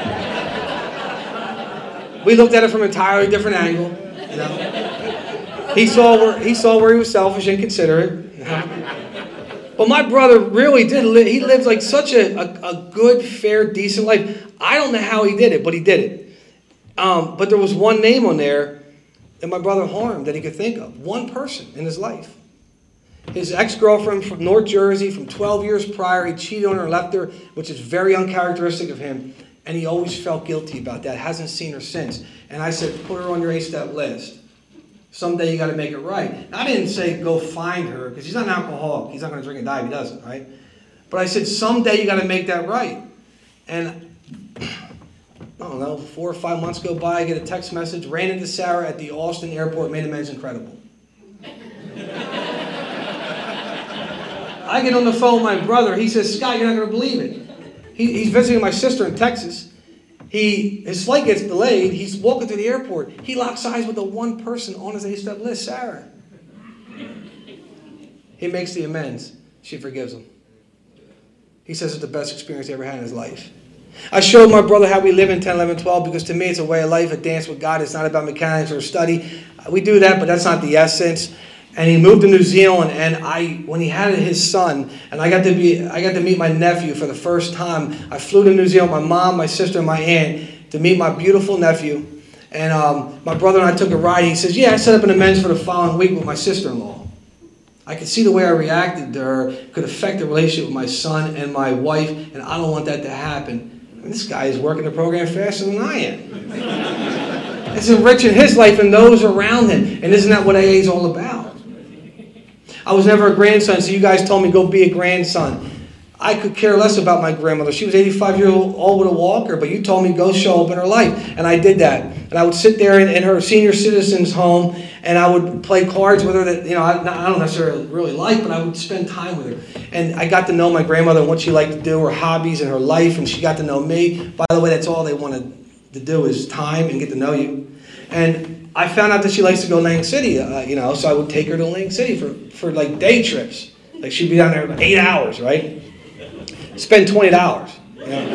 I mean? We looked at it from an entirely different angle. You know? He saw where he was selfish and considerate. You know? But my brother really did he lived like such a good, fair, decent life. I don't know how he did it, but he did it. But there was one name on there that my brother harmed that he could think of. One person in his life. His ex-girlfriend from North Jersey from 12 years prior, he cheated on her and left her, which is very uncharacteristic of him. And he always felt guilty about that. Hasn't seen her since. And I said, put her on your 8-step list. Someday you got to make it right. Now, I didn't say go find her, because he's not an alcoholic. He's not going to drink and die if he doesn't, right? But I said, someday you got to make that right. And I don't know, 4 or 5 months go by, I get a text message, ran into Sarah at the Austin airport, made amends, incredible. I get on the phone with my brother. He says, Scott, you're not going to believe it. He's visiting my sister in Texas. His flight gets delayed. He's walking through the airport. He locks eyes with the one person on his 8-step list, Sarah. He makes the amends. She forgives him. He says it's the best experience he ever had in his life. I showed my brother how we live in 10, 11, 12 because to me it's a way of life, a dance with God. It's not about mechanics or study. We do that, but that's not the essence. And he moved to New Zealand, and when he had his son, and I got to meet my nephew for the first time. I flew to New Zealand with my mom, my sister, and my aunt to meet my beautiful nephew. And my brother and I took a ride. He says, yeah, I set up an amends for the following week with my sister-in-law. I could see the way I reacted to her could affect the relationship with my son and my wife, and I don't want that to happen. I mean, this guy is working the program faster than I am. It's enriching his life and those around him. And isn't that what AA is all about? I was never a grandson, so you guys told me go be a grandson. I could care less about my grandmother. She was 85 years old with a walker, but you told me go show up in her life. And I did that. And I would sit there in her senior citizens home, and I would play cards with her that I don't necessarily really like, but I would spend time with her. And I got to know my grandmother and what she liked to do, her hobbies and her life, and she got to know me. By the way, that's all they wanted to do is time and get to know you. And I found out that she likes to go to Lang City, so I would take her to Lang City for like day trips. Like she'd be down there 8 hours, right? Spend $20. You know?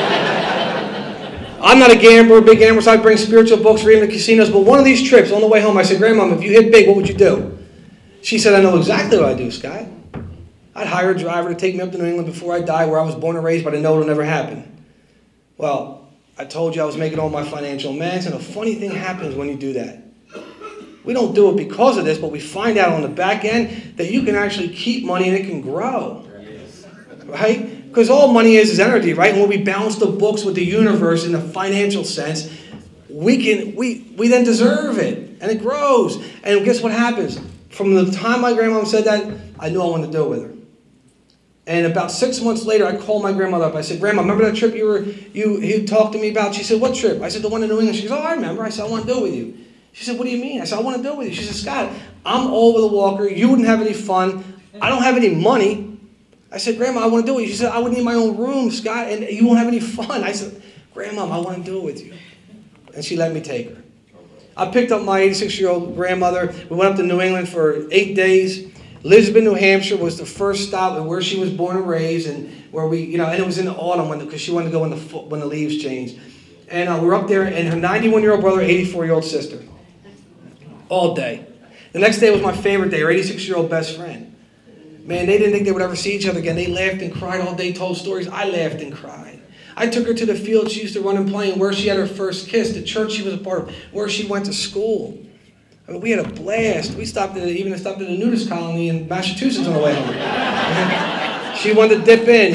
I'm not a gambler, big gambler, so I bring spiritual books, read in the casinos. But one of these trips on the way home, I said, Grandma, if you hit big, what would you do? She said, I know exactly what I'd do, Scott. I'd hire a driver to take me up to New England before I die, where I was born and raised, but I know it'll never happen. Well, I told you I was making all my financial amends, and a funny thing happens when you do that. We don't do it because of this, but we find out on the back end that you can actually keep money and it can grow. Right? Because all money is energy, right? And when we balance the books with the universe in the financial sense, we then deserve it, and it grows. And guess what happens? From the time my grandmom said that, I knew I wanted to do it with her. And about 6 months later, I called my grandmother up. I said, Grandma, remember that trip you talked to me about? She said, what trip? I said, the one to New England. She goes, oh, I remember. I said, I want to do it with you. She said, what do you mean? I said, I want to do it with you. She said, Scott, I'm old with a walker. You wouldn't have any fun. I don't have any money. I said, Grandma, I want to do it with you. She said, I would need my own room, Scott, and you won't have any fun. I said, Grandma, I want to do it with you. And she let me take her. I picked up my 86-year-old grandmother. We went up to New England for 8 days. Lisbon, New Hampshire was the first stop where she was born and raised, and where we, and it was in the autumn because she wanted to go when the leaves changed. And we were up there, and her 91-year-old brother, 84-year-old sister, all day. The next day was my favorite day, her 86-year-old best friend. Man, they didn't think they would ever see each other again. They laughed and cried all day, told stories. I laughed and cried. I took her to the field she used to run and play in, where she had her first kiss, the church she was a part of, where she went to school. I mean, we had a blast. We stopped at the nudist colony in Massachusetts on the way home. She wanted to dip in,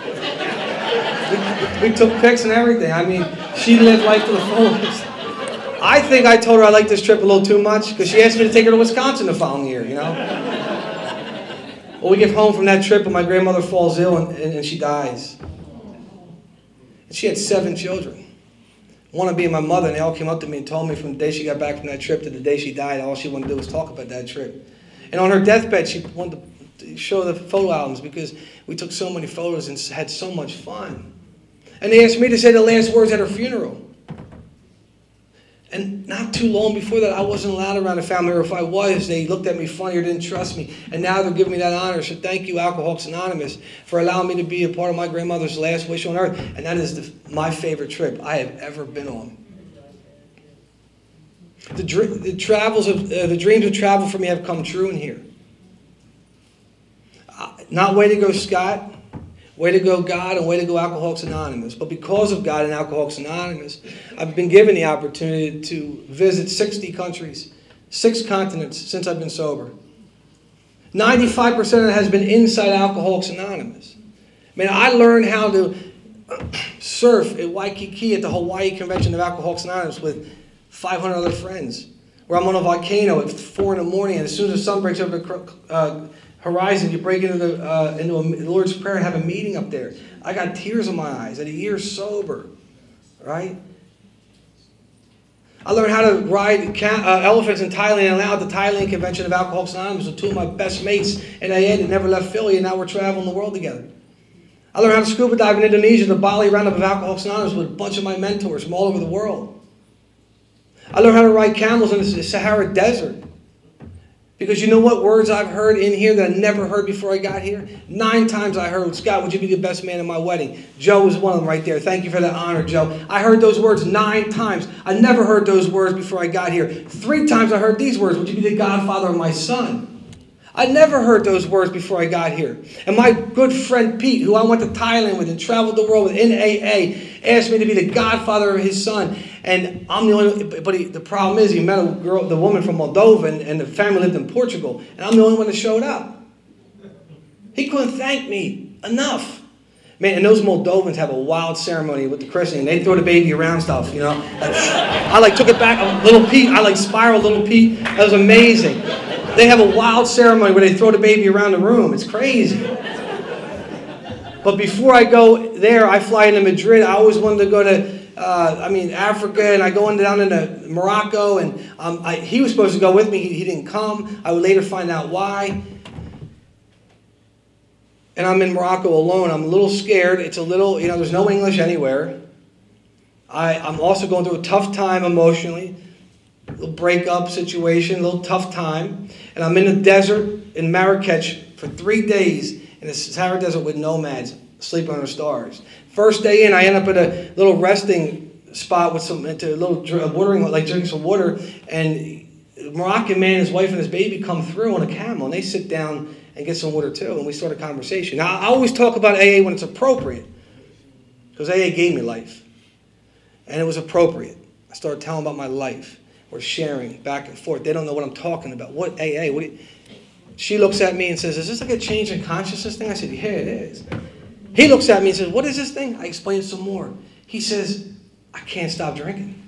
We took pics and everything. I mean, she lived life to the fullest. I think I told her I liked this trip a little too much because she asked me to take her to Wisconsin the following year, Well, we get home from that trip and my grandmother falls ill and she dies. And she had 7 children. One of being my mother, and they all came up to me and told me from the day she got back from that trip to the day she died, all she wanted to do was talk about that trip. And on her deathbed, she wanted to show the photo albums because we took so many photos and had so much fun. And they asked me to say the last words at her funeral. And not too long before that, I wasn't allowed around the family, or if I was, they looked at me funny or didn't trust me. And now they're giving me that honor. So thank you, Alcoholics Anonymous, for allowing me to be a part of my grandmother's last wish on earth. And that is my favorite trip I have ever been on. The dreams of travel for me have come true in here. Not way to go, Scott. Way to go, God, and way to go, Alcoholics Anonymous. But because of God and Alcoholics Anonymous, I've been given the opportunity to visit 60 countries, 6 continents since I've been sober. 95% of it has been inside Alcoholics Anonymous. Man, I learned how to surf at Waikiki at the Hawaii Convention of Alcoholics Anonymous with 500 other friends, where I'm on a volcano at 4 in the morning, and as soon as the sun breaks over the horizon, you break into the Lord's Prayer and have a meeting up there. I got tears in my eyes at a year sober, right? I learned how to ride elephants in Thailand and allowed the Thailand Convention of Alcoholics Anonymous with 2 of my best mates in AA that never left Philly, and now we're traveling the world together. I learned how to scuba dive in Indonesia, the Bali Roundup of Alcoholics Anonymous with a bunch of my mentors from all over the world. I learned how to ride camels in the Sahara Desert. Because you know what words I've heard in here that I never heard before I got here? 9 times I heard, Scott, would you be the best man at my wedding? Joe was one of them right there. Thank you for that honor, Joe. I heard those words 9 times. I never heard those words before I got here. 3 times I heard these words, would you be the godfather of my son? I never heard those words before I got here. And my good friend Pete, who I went to Thailand with and traveled the world with in AA, asked me to be the godfather of his son. And I'm the only, but the problem is he met a girl, the woman from Moldova, and the family lived in Portugal, and I'm the only one that showed up. He couldn't thank me enough. Man, and those Moldovans have a wild ceremony with the christening. They throw the baby around stuff, I took it back, little Pete, spiraled little Pete. That was amazing. They have a wild ceremony where they throw the baby around the room. It's crazy. But before I go there, I fly into Madrid. I always wanted to go to Africa, and I go down into Morocco, and he was supposed to go with me. He didn't come. I would later find out why. And I'm in Morocco alone. I'm a little scared. It's a little, there's no English anywhere. I'm also going through a tough time emotionally. A little breakup situation, a little tough time. And I'm in the desert in Marrakech for 3 days in the Sahara Desert with nomads, sleeping under stars. First day in, I end up at a little resting spot with drinking some water, and a Moroccan man, his wife, and his baby come through on a camel, and they sit down and get some water too, and we start a conversation. Now, I always talk about AA when it's appropriate, because AA gave me life, and it was appropriate. I started telling about my life. We're sharing back and forth. They don't know what I'm talking about. What AA? She looks at me and says, is this like a change in consciousness thing? I said, yeah, it is. He looks at me and says, what is this thing? I explained some more. He says, I can't stop drinking.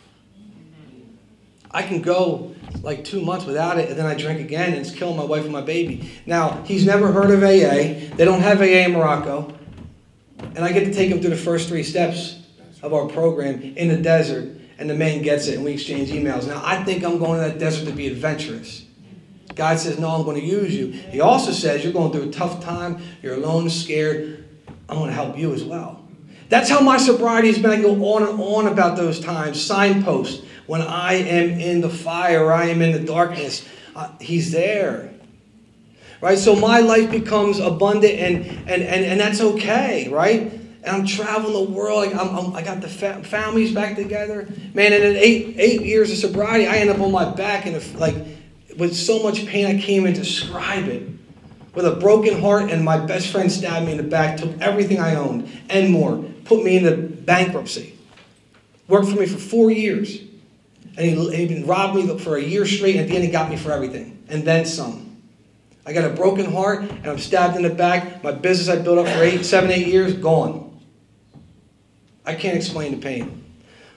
I can go like 2 months without it, and then I drink again, and it's killing my wife and my baby. Now, he's never heard of AA. They don't have AA in Morocco. And I get to take him through the first 3 steps of our program in the desert, and the man gets it, and we exchange emails. Now, I think I'm going to that desert to be adventurous. God says, no, I'm going to use you. He also says, you're going through a tough time, you're alone, scared, I'm going to help you as well. That's how my sobriety has been. I go on and on about those times. Signposts. When I am in the fire, or I am in the darkness, he's there. Right? So my life becomes abundant, and that's okay, right? And I'm traveling the world. I got the families back together. Man, and in 8 years of sobriety, I end up on my back with so much pain I can't even describe it. With a broken heart, and my best friend stabbed me in the back, took everything I owned and more, put me into bankruptcy. Worked for me for 4 years. And he robbed me for a year straight, and at the end he got me for everything. And then some. I got a broken heart, and I'm stabbed in the back. My business I built up for 7, 8 years, gone. I can't explain the pain.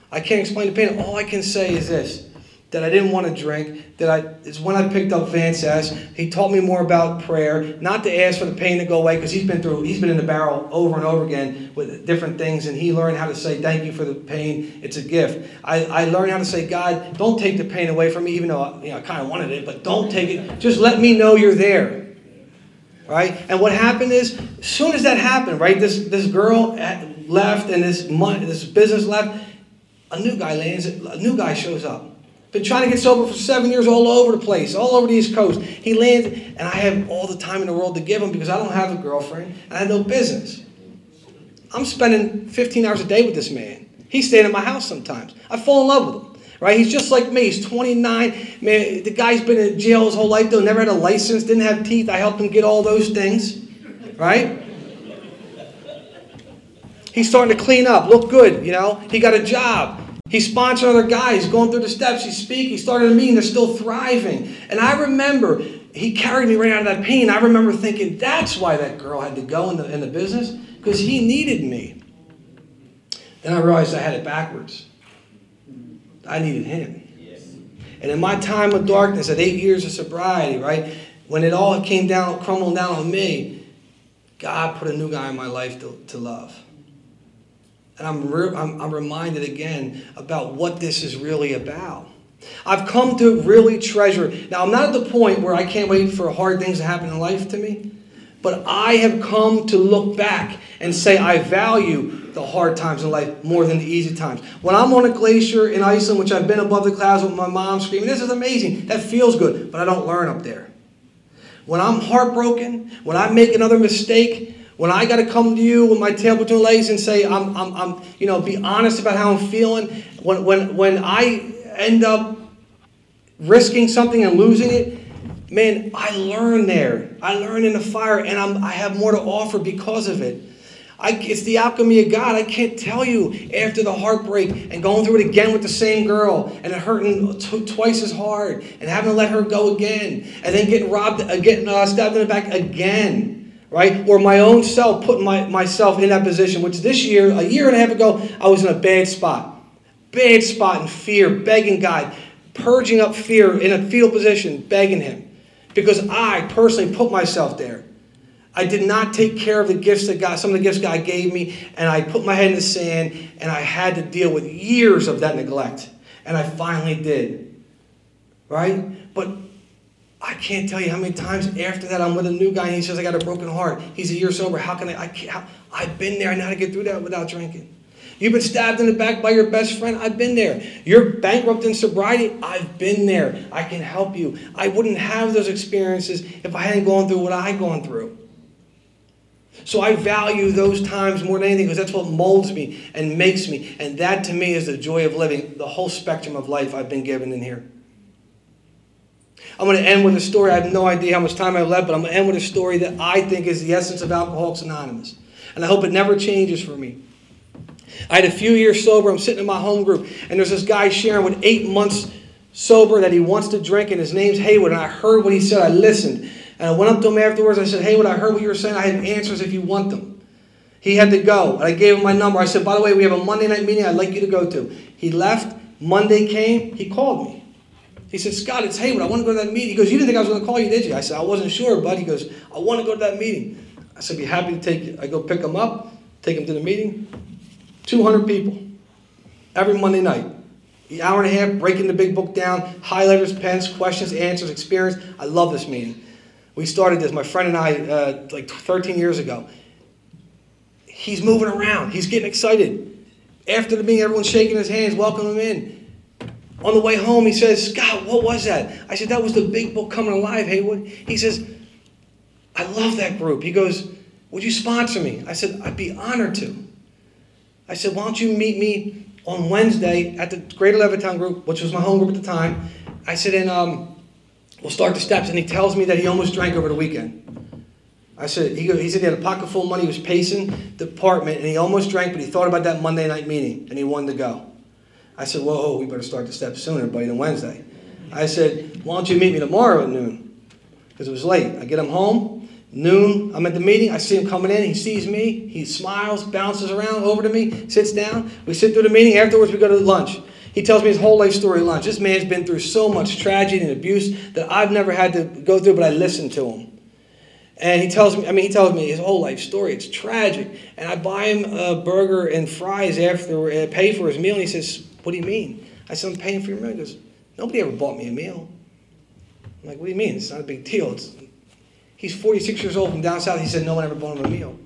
I can't explain the pain. All I can say is this, that I didn't want to drink, it's when I picked up Vance S. He taught me more about prayer, not to ask for the pain to go away, because he's been in the barrel over and over again with different things, and he learned how to say, thank you for the pain, it's a gift. I learned how to say, God, don't take the pain away from me, even though I kind of wanted it, but don't take it. Just let me know you're there. Right? And what happened is, as soon as that happened, right, this girl left and this business left, a new guy shows up. Been trying to get sober for 7 years all over the place, all over the East Coast. He lands, and I have all the time in the world to give him because I don't have a girlfriend and I have no business. I'm spending 15 hours a day with this man. He's staying at my house sometimes. I fall in love with him. Right? He's just like me. He's 29. Man, the guy's been in jail his whole life, though. Never had a license, didn't have teeth. I helped him get all those things. Right? He's starting to clean up, look good, He got a job. He's sponsoring other guys, going through the steps. He's speaking. He started a meeting. They're still thriving. And I remember he carried me right out of that pain. I remember thinking, that's why that girl had to go in the business, because he needed me. Then I realized I had it backwards. I needed him. And in my time of darkness, at 8 years of sobriety, right, when it all came down, crumbling down on me, God put a new guy in my life to love. And I'm reminded again about what this is really about. I've come to really treasure. Now, I'm not at the point where I can't wait for hard things to happen in life to me, but I have come to look back and say I value the hard times in life more than the easy times. When I'm on a glacier in Iceland, which I've been above the clouds with my mom screaming, this is amazing, that feels good, but I don't learn up there. When I'm heartbroken, when I make another mistake, when I got to come to you with my tail between legs and say, be honest about how I'm feeling, when I end up risking something and losing it, man, I learn there. I learn in the fire, and I have more to offer because of it. It's the alchemy of God. I can't tell you, after the heartbreak and going through it again with the same girl and it hurting twice as hard and having to let her go again and then getting stabbed in the back again, right? Or my own self, putting myself in that position, which a year and a half ago, I was in a bad spot in fear, begging God, purging up fear in a fetal position, begging him, because I personally put myself there. I did not take care of some of the gifts God gave me, and I put my head in the sand, and I had to deal with years of that neglect. And I finally did. Right? But I can't tell you how many times after that I'm with a new guy, and he says, I got a broken heart. He's a year sober. I've been there. I know how to get through that without drinking. You've been stabbed in the back by your best friend. I've been there. You're bankrupt in sobriety. I've been there. I can help you. I wouldn't have those experiences if I hadn't gone through what I've gone through. So I value those times more than anything because that's what molds me and makes me. And that to me is the joy of living, the whole spectrum of life I've been given in here. I'm going to end with a story. I have no idea how much time I have left, but I'm going to end with a story that I think is the essence of Alcoholics Anonymous. And I hope it never changes for me. I had a few years sober. I'm sitting in my home group, and there's this guy sharing with 8 months sober that he wants to drink, and his name's Haywood. And I heard what he said. I listened. And I went up to him afterwards. I said, Haywood, I heard what you were saying. I have answers if you want them. He had to go. And I gave him my number. I said, by the way, we have a Monday night meeting I'd like you to go to. He left. Monday came. He called me. He said, Scott, it's Haywood. I want to go to that meeting. He goes, you didn't think I was going to call you, did you? I said, I wasn't sure, bud. He goes, I want to go to that meeting. I said, be happy to take you. I go pick him up, take him to the meeting. 200 people. Every Monday night. An hour and a half, breaking the big book down, highlighters, pens, questions, answers, experience. I love this meeting. We started this, my friend and I, like 13 years ago. He's moving around. He's getting excited. After the meeting, everyone's shaking his hands, welcoming him in. On the way home, he says, Scott, what was that? I said, that was the big book coming alive, Haywood. He says, I love that group. He goes, would you sponsor me? I said, I'd be honored to. I said, why don't you meet me on Wednesday at the Greater Levittown group, which was my home group at the time. I said, and we'll start the steps. And he tells me that he almost drank over the weekend. I said, he said he had a pocket full of money. He was pacing the apartment, and he almost drank, but he thought about that Monday night meeting, and he wanted to go. I said, whoa, we better start the steps sooner, buddy, than Wednesday. I said, why don't you meet me tomorrow at noon? Because it was late. I get him home. Noon, I'm at the meeting. I see him coming in. He sees me. He smiles, bounces around over to me, sits down. We sit through the meeting. Afterwards, we go to lunch. He tells me his whole life story at lunch. This man's been through so much tragedy and abuse that I've never had to go through, but I listen to him. And he tells me his whole life story. It's tragic. And I buy him a burger and fries after, pay for his meal. And he says, what do you mean? I said, I'm paying for your meal. He goes, nobody ever bought me a meal. I'm like, what do you mean? It's not a big deal. He's 46 years old from down south. He said, no one ever bought him a meal.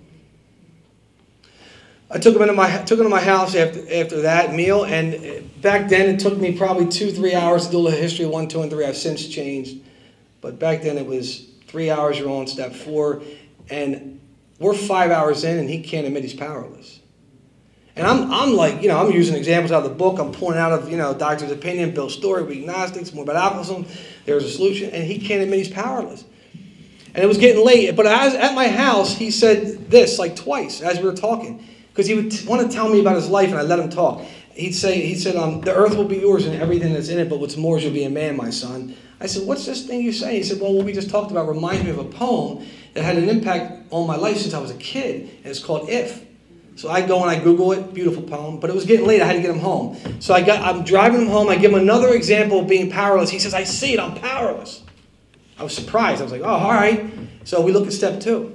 I took him to my house after that meal. And back then, it took me probably 2-3 hours to do a little history, 1, 2, and 3. I've since changed. But back then, it was 3 hours, you're on step 4, and we're 5 hours in, and he can't admit he's powerless. And I'm like, I'm using examples out of the book. I'm pulling out of, doctor's opinion, Bill's story, we agnostics, more about alcoholism. There's a solution, and he can't admit he's powerless. And it was getting late, but at my house, he said this like twice as we were talking, because he would want to tell me about his life, and I let him talk. He said, the earth will be yours and everything that's in it, but what's more is you'll be a man, my son. I said, what's this thing you say? He said, well, what we just talked about reminds me of a poem that had an impact on my life since I was a kid, and it's called If. So I go and I Google it, beautiful poem, but it was getting late, I had to get him home. So I'm driving him home, I give him another example of being powerless. He says, I see it, I'm powerless. I was surprised, I was like, oh, all right. So we look at step 2.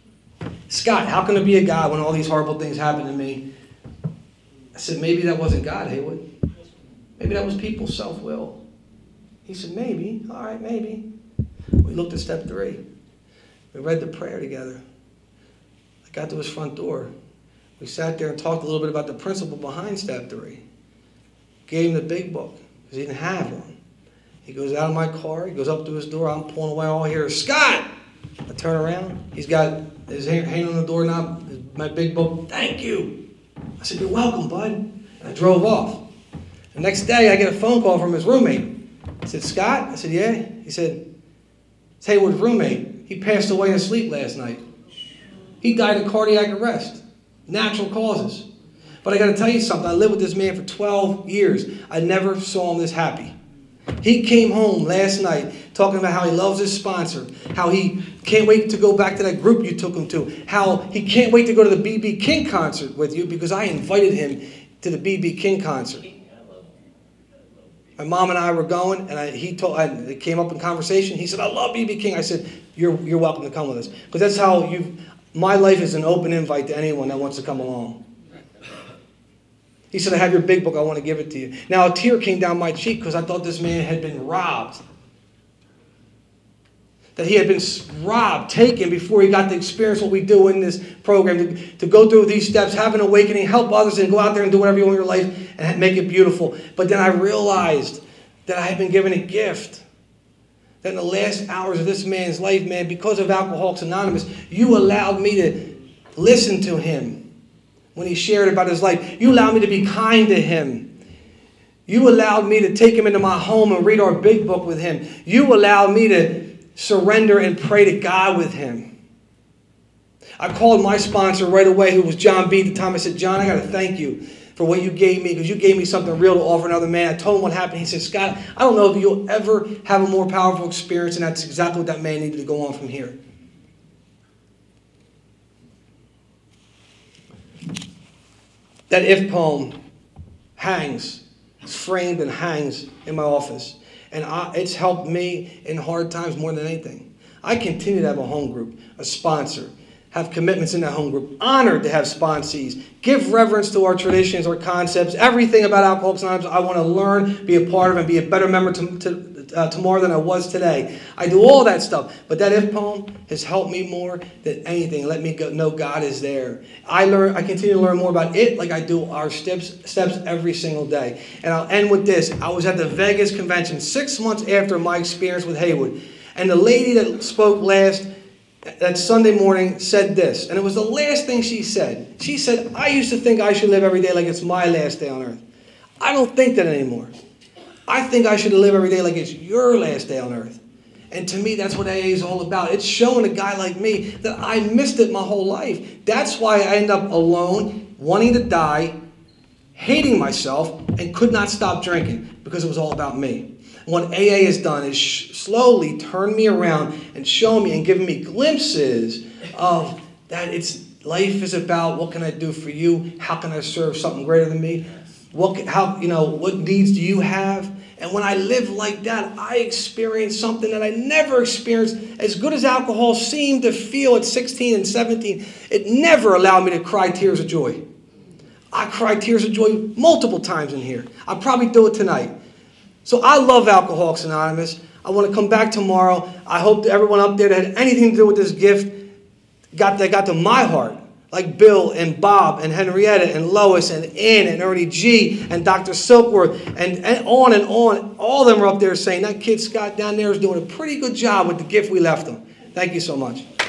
Scott, how can there be a God when all these horrible things happen to me? I said, maybe that wasn't God, Haywood. Maybe that was people's self-will. He said, maybe. All right, maybe. We looked at step 3. We read the prayer together. I got to his front door. We sat there and talked a little bit about the principle behind step 3. Gave him the big book because he didn't have one. He goes out of my car. He goes up to his door. I'm pulling away. All I hear is, Scott! I turn around. He's got his hand on the doorknob, my big book. Thank you. I said, you're welcome, bud. And I drove off. The next day, I get a phone call from his roommate. He said, Scott? I said, yeah. He said, it's Haywood's roommate. He passed away in his sleep last night. He died of cardiac arrest. Natural causes. But I got to tell you something. I lived with this man for 12 years. I never saw him this happy. He came home last night talking about how he loves his sponsor, how he can't wait to go back to that group you took him to, how he can't wait to go to the B.B. King concert with you because I invited him to the B.B. King concert. My mom and I were going, and it came up in conversation. He said, I love B.B. King. I said, you're welcome to come with us. Because that's how my life is an open invite to anyone that wants to come along. He said, I have your big book. I want to give it to you. Now, a tear came down my cheek because I thought this man had been robbed. That he had been robbed, taken before he got to experience what we do in this program, to go through these steps, have an awakening, help others, and go out there and do whatever you want in your life and make it beautiful. But then I realized that I had been given a gift. That in the last hours of this man's life, man, because of Alcoholics Anonymous, you allowed me to listen to him. When he shared about his life, you allowed me to be kind to him. You allowed me to take him into my home and read our big book with him. You allowed me to surrender and pray to God with him. I called my sponsor right away, who was John B. at the time. I said, John, I got to thank you for what you gave me, because you gave me something real to offer another man. I told him what happened. He said, Scott, I don't know if you'll ever have a more powerful experience, and that's exactly what that man needed to go on from here. That If poem hangs, it's framed and hangs in my office. And it's helped me in hard times more than anything. I continue to have a home group, a sponsor, have commitments in that home group, honored to have sponsees, give reverence to our traditions, our concepts, everything about Alcoholics Anonymous. I want to learn, be a part of, and be a better member tomorrow than I was today. I do all that stuff. But that If poem has helped me more than anything. Let me know God is there. I continue to learn more about it like I do our steps every single day. And I'll end with this. I was at the Vegas convention 6 months after my experience with Haywood. And the lady that spoke last that Sunday morning said this. And it was the last thing she said. She said, I used to think I should live every day like it's my last day on earth. I don't think that anymore. I think I should live every day like it's your last day on earth. And to me, that's what AA is all about. It's showing a guy like me that I missed it my whole life. That's why I ended up alone, wanting to die, hating myself, and could not stop drinking because it was all about me. what AA has done is slowly turn me around and show me and giving me glimpses of that life is about what can I do for you? How can I serve something greater than me? What needs do you have? And when I live like that, I experience something that I never experienced. As good as alcohol seemed to feel at 16 and 17, it never allowed me to cry tears of joy. I cried tears of joy multiple times in here. I'll probably do it tonight. So I love Alcoholics Anonymous. I want to come back tomorrow. I hope that everyone up there that had anything to do with this gift got to my heart. Like Bill and Bob and Henrietta and Lois and Ann and Ernie G and Dr. Silkworth and on and on. All of them are up there saying that kid Scott down there is doing a pretty good job with the gift we left him. Thank you so much.